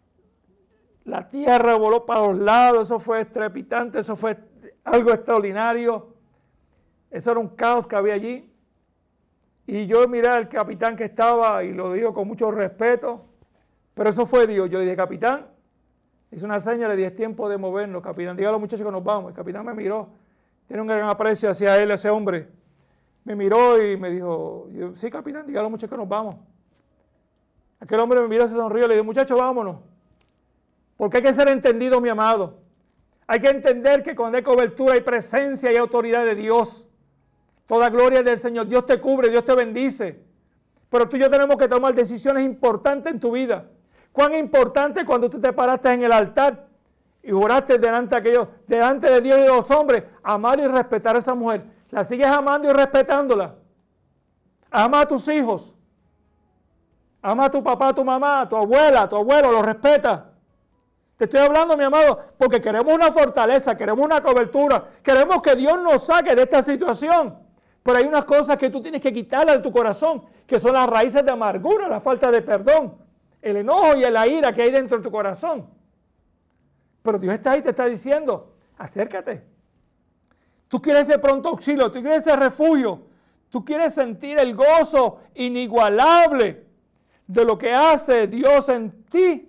la tierra voló para los lados, eso fue estrepitante, eso fue algo extraordinario, eso era un caos que había allí. Y yo miré al capitán que estaba y lo digo con mucho respeto, pero eso fue Dios. Yo le dije, capitán, hice una seña, le dije, es tiempo de movernos, capitán, diga a los muchachos que nos vamos. El capitán me miró. Tiene un gran aprecio hacia él, ese hombre. Me miró y me dijo, yo, sí, capitán, dígale a los muchachos que nos vamos. Aquel hombre me miró, se sonrió y le dijo, muchachos, vámonos. Porque hay que ser entendido, mi amado. Hay que entender que cuando hay cobertura hay presencia y autoridad de Dios. Toda gloria es del Señor. Dios te cubre, Dios te bendice. Pero tú y yo tenemos que tomar decisiones importantes en tu vida. Cuán importante cuando tú te paraste en el altar y juraste delante de, aquellos, delante de Dios y de los hombres, amar y respetar a esa mujer. La sigues amando y respetándola. Ama a tus hijos. Ama a tu papá, a tu mamá, a tu abuela, a tu abuelo, los respeta. Te estoy hablando, mi amado, porque queremos una fortaleza, queremos una cobertura, queremos que Dios nos saque de esta situación. Pero hay unas cosas que tú tienes que quitarle de tu corazón, que son las raíces de amargura, la falta de perdón, el enojo y la ira que hay dentro de tu corazón. Pero Dios está ahí, te está diciendo, acércate. Tú quieres ese pronto auxilio, tú quieres ese refugio, tú quieres sentir el gozo inigualable de lo que hace Dios en ti.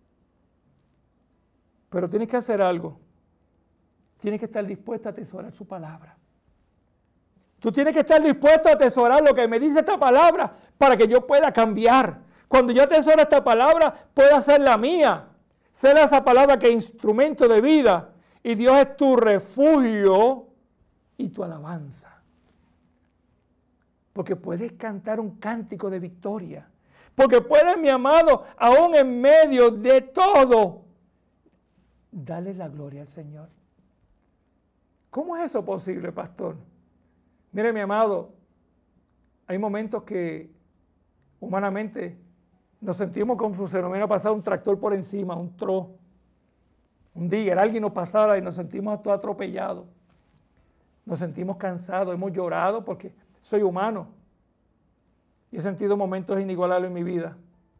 Pero tienes que hacer algo. Tienes que estar dispuesto a atesorar su palabra. Tú tienes que estar dispuesto a atesorar lo que me dice esta palabra para que yo pueda cambiar. Cuando yo atesoro esta palabra, pueda ser la mía. Ser esa palabra que es instrumento de vida. Y Dios es tu refugio y tu alabanza. Porque puedes cantar un cántico de victoria. Porque puedes, mi amado, aún en medio de todo, darle la gloria al Señor. ¿Cómo es eso posible, pastor? Mire, mi amado, hay momentos que humanamente nos sentimos como si nos hubiera pasado un tractor por encima, un tro, un digger, alguien nos pasara y nos sentimos todos atropellados. Nos sentimos cansados, hemos llorado porque soy humano. Y he sentido momentos inigualables en mi vida.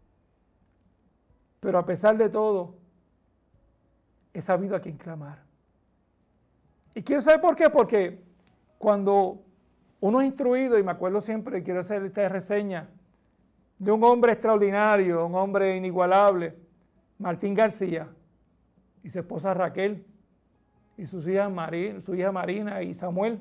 Pero a pesar de todo, he sabido a quién clamar. Y quiero saber por qué, porque cuando uno es instruido, y me acuerdo siempre, quiero hacer esta reseña de un hombre extraordinario, un hombre inigualable, Martín García, y su esposa Raquel, y sus hijas Marina, su hija Marina y Samuel.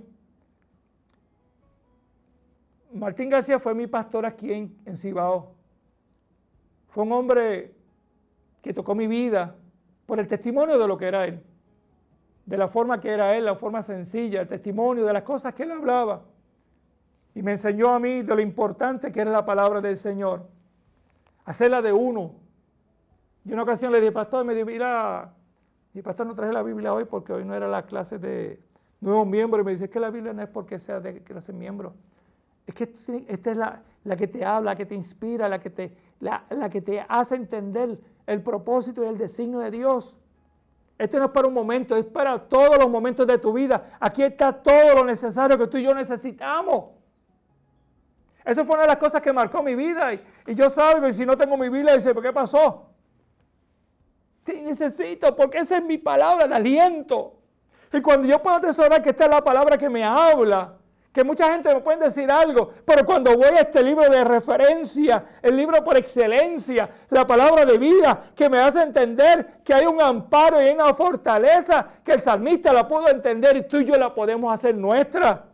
Martín García fue mi pastor aquí en, en Cibao. Fue un hombre que tocó mi vida por el testimonio de lo que era él, de la forma que era él, la forma sencilla, el testimonio de las cosas que él hablaba. Y me enseñó a mí de lo importante que era la palabra del Señor, hacerla de uno. Y una ocasión le dije, pastor, me dijo, mira, mi pastor no traje la Biblia hoy porque hoy no era la clase de nuevos miembros. Y me dice, es que la Biblia no es porque sea de clase miembro. Es que esta es la, la que te habla, la que te inspira, la que te, la, la que te hace entender el propósito y el designio de Dios. Esto no es para un momento, es para todos los momentos de tu vida. Aquí está todo lo necesario que tú y yo necesitamos. Eso fue una de las cosas que marcó mi vida. Y, y yo salgo y si no tengo mi Biblia, dice, ¿por qué pasó? Sí, necesito, porque esa es mi palabra de aliento. Y cuando yo puedo atesorar que esta es la palabra que me habla, que mucha gente me puede decir algo, pero cuando voy a este libro de referencia, el libro por excelencia, la palabra de vida, que me hace entender que hay un amparo y hay una fortaleza, que el salmista la pudo entender y tú y yo la podemos hacer nuestra.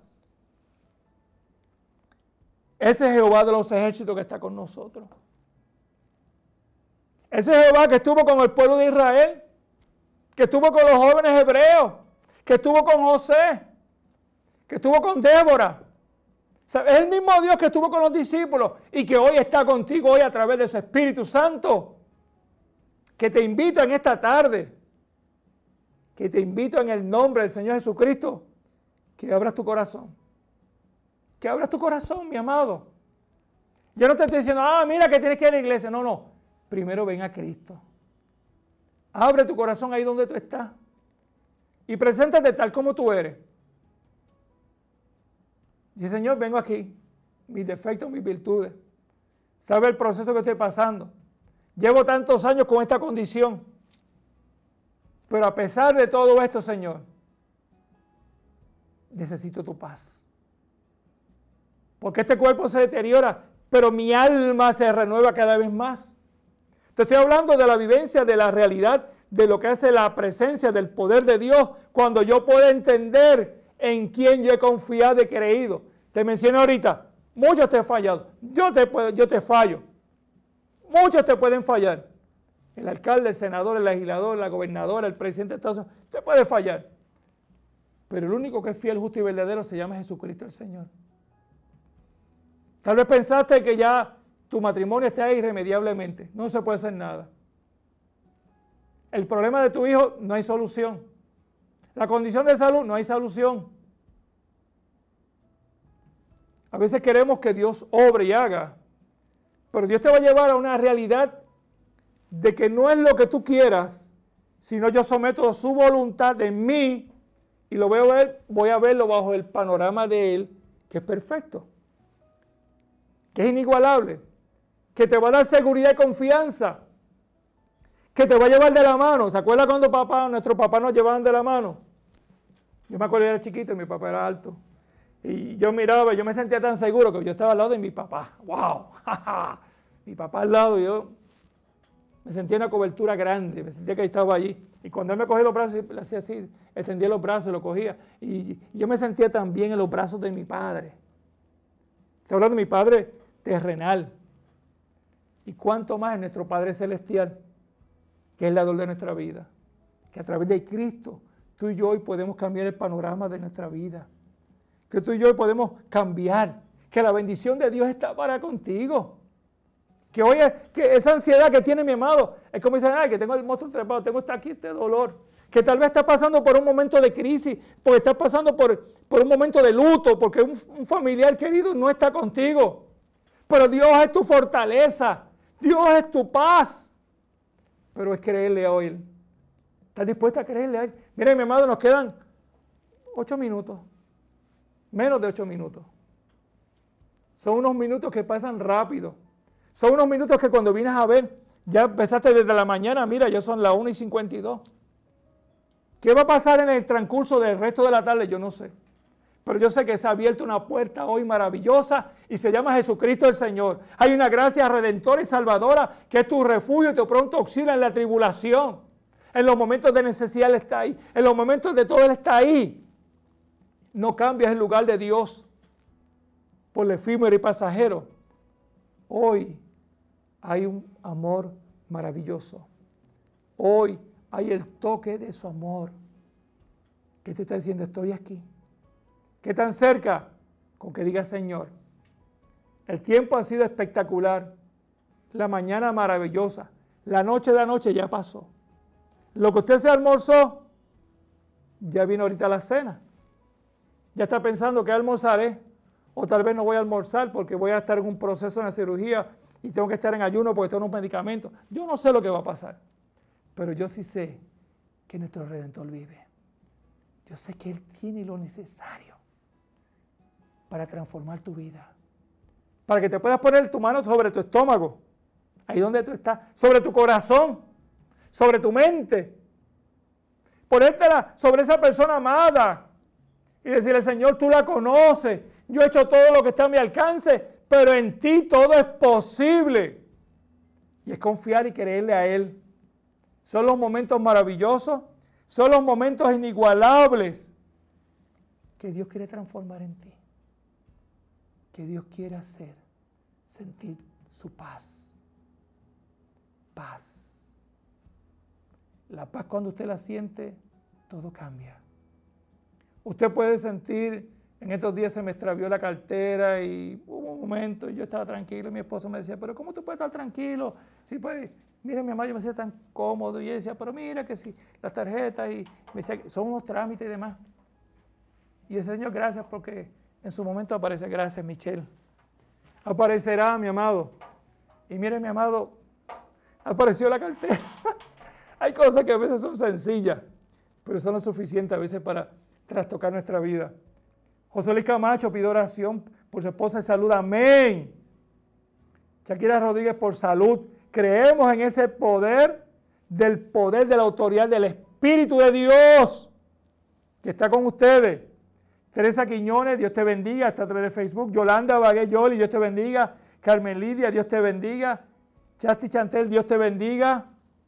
Ese es Jehová de los ejércitos que está con nosotros. Ese es Jehová que estuvo con el pueblo de Israel, que estuvo con los jóvenes hebreos, que estuvo con José, que estuvo con Débora. Es el mismo Dios que estuvo con los discípulos y que hoy está contigo hoy a través de su Espíritu Santo. Que te invito en esta tarde, que te invito en el nombre del Señor Jesucristo, que abras tu corazón. Que abras tu corazón, mi amado. Yo no te estoy diciendo, ah, mira que tienes que ir a la iglesia. No, no. Primero ven a Cristo. Abre tu corazón ahí donde tú estás. Y preséntate tal como tú eres. Dice, Señor, vengo aquí. Mis defectos, mis virtudes. Sabe el proceso que estoy pasando. Llevo tantos años con esta condición. Pero a pesar de todo esto, Señor, necesito tu paz. Porque este cuerpo se deteriora, pero mi alma se renueva cada vez más. Te estoy hablando de la vivencia, de la realidad, de lo que hace la presencia del poder de Dios, cuando yo puedo entender en quién yo he confiado y creído. Te mencioné ahorita, muchos te han fallado, yo te, puedo, yo te fallo, muchos te pueden fallar. El alcalde, el senador, el legislador, la gobernadora, el presidente de Estados Unidos, te puede fallar. Pero el único que es fiel, justo y verdadero se llama Jesucristo el Señor. Tal vez pensaste que ya tu matrimonio está irremediablemente, no se puede hacer nada. El problema de tu hijo, no hay solución. La condición de salud, no hay solución. A veces queremos que Dios obre y haga, pero Dios te va a llevar a una realidad de que no es lo que tú quieras, sino yo someto su voluntad en mí y lo veo ver, voy a verlo bajo el panorama de Él, que es perfecto, que es inigualable, que te va a dar seguridad y confianza, que te va a llevar de la mano. ¿Se acuerda cuando papá, nuestros papás nos llevaban de la mano? Yo me acuerdo que era chiquito y mi papá era alto. Y yo miraba, yo me sentía tan seguro que yo estaba al lado de mi papá. ¡Wow! Mi papá al lado, y yo me sentía una cobertura grande, me sentía que estaba allí. Y cuando él me cogía los brazos, le hacía así, extendía los brazos, lo cogía. Y yo me sentía también en los brazos de mi padre. Estoy hablando de mi padre terrenal. Y cuánto más en nuestro Padre Celestial, que es el dador de nuestra vida. Que a través de Cristo, tú y yo hoy podemos cambiar el panorama de nuestra vida. Que tú y yo hoy podemos cambiar. Que la bendición de Dios está para contigo. Que hoy es, que esa ansiedad que tiene mi amado, es como dicen, ay, que tengo el monstruo trepado, tengo hasta aquí este dolor. Que tal vez está pasando por un momento de crisis, porque está pasando por, por un momento de luto, porque un, un familiar querido no está contigo. Pero Dios es tu fortaleza, Dios es tu paz. Pero es creerle a Él. ¿Estás dispuesta a creerle a Él? Mira, mi amado, nos quedan ocho minutos. Menos de ocho minutos. Son unos minutos que pasan rápido. Son unos minutos que cuando vienes a ver, ya empezaste desde la mañana, mira, ya son las una y cincuenta y dos. ¿Qué va a pasar en el transcurso del resto de la tarde? Yo no sé. Pero yo sé que se ha abierto una puerta hoy maravillosa y se llama Jesucristo el Señor. Hay una gracia redentora y salvadora que es tu refugio y tu pronto auxilio en la tribulación. En los momentos de necesidad Él está ahí. En los momentos de todo Él está ahí. No cambias el lugar de Dios por el efímero y pasajero. Hoy hay un amor maravilloso. Hoy hay el toque de su amor. ¿Qué te está diciendo? Estoy aquí. ¿Qué tan cerca? Con que diga Señor. El tiempo ha sido espectacular. La mañana maravillosa. La noche de la noche ya pasó. Lo que usted se almorzó, ya vino ahorita la cena. Ya está pensando que almorzaré. O tal vez no voy a almorzar porque voy a estar en un proceso de una cirugía y tengo que estar en ayuno porque tengo unos medicamentos. Yo no sé lo que va a pasar, pero yo sí sé que nuestro Redentor vive. Yo sé que Él tiene lo necesario para transformar tu vida. Para que te puedas poner tu mano sobre tu estómago, ahí donde tú estás, sobre tu corazón, sobre tu mente. Ponértela sobre esa persona amada y decirle, Señor, tú la conoces. Yo he hecho todo lo que está a mi alcance, pero en ti todo es posible. Y es confiar y creerle a Él. Son los momentos maravillosos, son los momentos inigualables que Dios quiere transformar en ti. Que Dios quiere hacer sentir su paz. Paz. La paz cuando usted la siente, todo cambia. Usted puede sentir... En estos días se me extravió la cartera y hubo un momento y yo estaba tranquilo y mi esposo me decía, pero ¿cómo tú puedes estar tranquilo? Sí, pues, mira, mi mamá, yo me sentía tan cómodo y ella decía, pero mira que si las tarjetas y me decía, son unos trámites y demás. Y el Señor, gracias porque en su momento aparece, gracias Michelle. Aparecerá, mi amado. Y mire, mi amado, apareció la cartera. Hay cosas que a veces son sencillas, pero son lo suficiente a veces para trastocar nuestra vida. José Luis Camacho pide oración por su esposa de salud. Amén. Shakira Rodríguez por salud. Creemos en ese poder, del poder de la autoridad del Espíritu de Dios que está con ustedes. Teresa Quiñones, Dios te bendiga, está a través de Facebook. Yolanda Bagué Yoli, Dios te bendiga. Carmen Lidia, Dios te bendiga. Chasti Chantel, Dios te bendiga.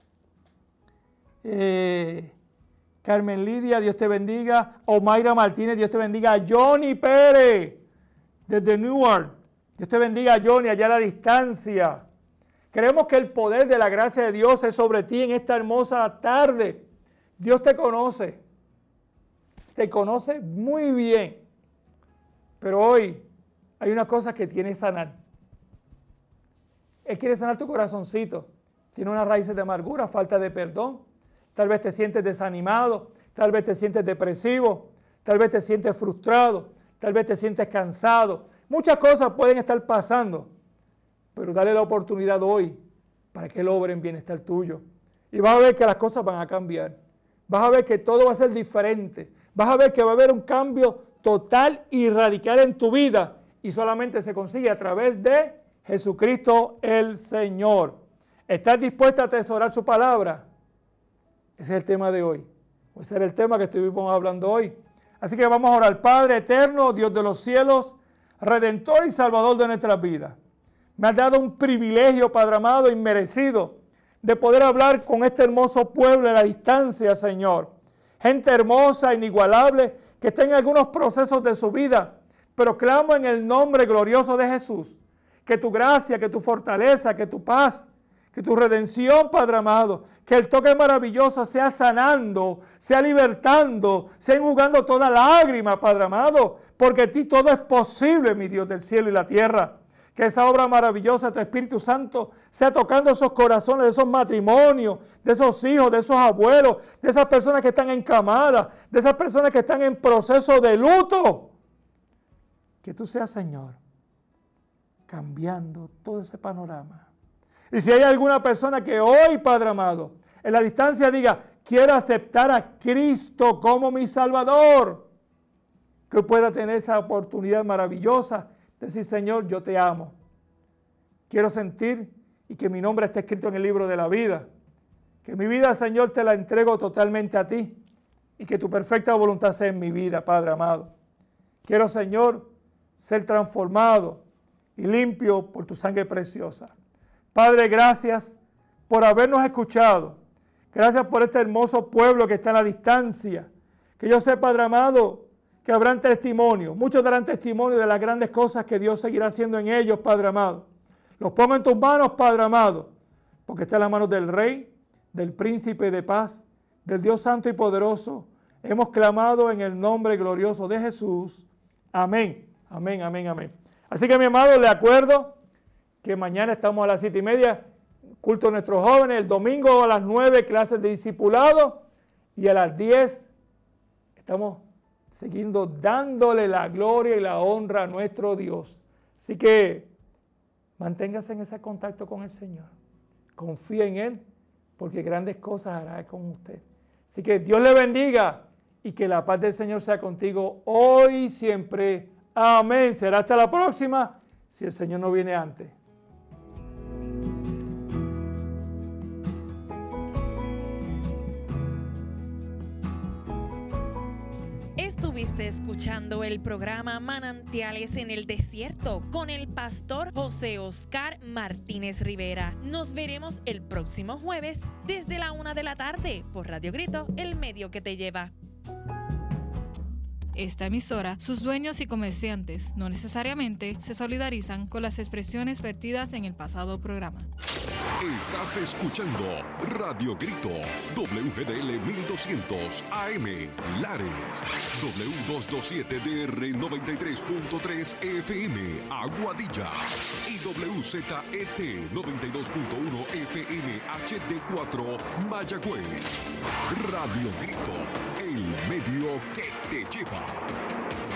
Eh... Carmen Lidia, Dios te bendiga. Omaira Martínez, Dios te bendiga. Johnny Pérez, desde Newark. Dios te bendiga, Johnny, allá a la distancia. Creemos que el poder de la gracia de Dios es sobre ti en esta hermosa tarde. Dios te conoce. Te conoce muy bien. Pero hoy hay una cosa que tiene que sanar. Él quiere sanar tu corazoncito. Tiene unas raíces de amargura, falta de perdón. Tal vez te sientes desanimado, tal vez te sientes depresivo, tal vez te sientes frustrado, tal vez te sientes cansado. Muchas cosas pueden estar pasando, pero dale la oportunidad hoy para que Él obre en bienestar tuyo. y vas a ver que las cosas van a cambiar. Vas a ver que todo va a ser diferente. Vas a ver que va a haber un cambio total y radical en tu vida y solamente se consigue a través de Jesucristo el Señor. ¿Estás dispuesta a atesorar su palabra? Ese es el tema de hoy. Ese era el tema que estuvimos hablando hoy. Así que vamos a orar. Padre eterno, Dios de los cielos, Redentor y Salvador de nuestras vidas. Me has dado un privilegio, Padre amado, inmerecido, de poder hablar con este hermoso pueblo a la distancia, Señor. Gente hermosa, inigualable, que está en algunos procesos de su vida, pero clamo en el nombre glorioso de Jesús, que tu gracia, que tu fortaleza, que tu paz, que tu redención, Padre amado, que el toque maravilloso sea sanando, sea libertando, sea enjugando toda lágrima, Padre amado, porque a ti todo es posible, mi Dios del cielo y la tierra. Que esa obra maravillosa de tu Espíritu Santo sea tocando esos corazones de esos matrimonios, de esos hijos, de esos abuelos, de esas personas que están encamadas, de esas personas que están en proceso de luto. Que tú seas, Señor, cambiando todo ese panorama. Y si hay alguna persona que hoy, Padre amado, en la distancia diga, quiero aceptar a Cristo como mi Salvador, que pueda tener esa oportunidad maravillosa de decir, Señor, yo te amo. Quiero sentir y que mi nombre esté escrito en el libro de la vida. Que mi vida, Señor, te la entrego totalmente a ti y que tu perfecta voluntad sea en mi vida, Padre amado. Quiero, Señor, ser transformado y limpio por tu sangre preciosa. Padre, gracias por habernos escuchado. Gracias por este hermoso pueblo que está en la distancia. Que yo sé, Padre amado, que habrán testimonio. Muchos darán testimonio de las grandes cosas que Dios seguirá haciendo en ellos, Padre amado. Los pongo en tus manos, Padre amado, porque está en las manos del Rey, del Príncipe de paz, del Dios Santo y Poderoso. Hemos clamado en el nombre glorioso de Jesús. Amén, amén, amén, amén. Así que, mi amado, le acuerdo que mañana estamos a las siete y media, culto de nuestros jóvenes, el domingo a las nueve, clases de discipulado, y a las diez estamos siguiendo dándole la gloria y la honra a nuestro Dios. Así que manténgase en ese contacto con el Señor. Confía en Él, porque grandes cosas hará con usted. Así que Dios le bendiga y que la paz del Señor sea contigo hoy y siempre. Amén. Será hasta la próxima, si el Señor no viene antes. Estuviste escuchando el programa Manantiales en el Desierto con el pastor José Oscar Martínez Rivera. Nos veremos el próximo jueves desde la una de la tarde por Radio Grito, el medio que te lleva. Esta emisora, sus dueños y comerciantes no necesariamente se solidarizan con las expresiones vertidas en el pasado programa. Estás escuchando Radio Grito, W G D L mil doscientos A M, Lares, W doscientos veintisiete D R noventa y tres punto tres F M, Aguadilla, y W Z E T noventa y dos punto uno F M H D cuatro, Mayagüez. Radio Grito, el medio que te lleva.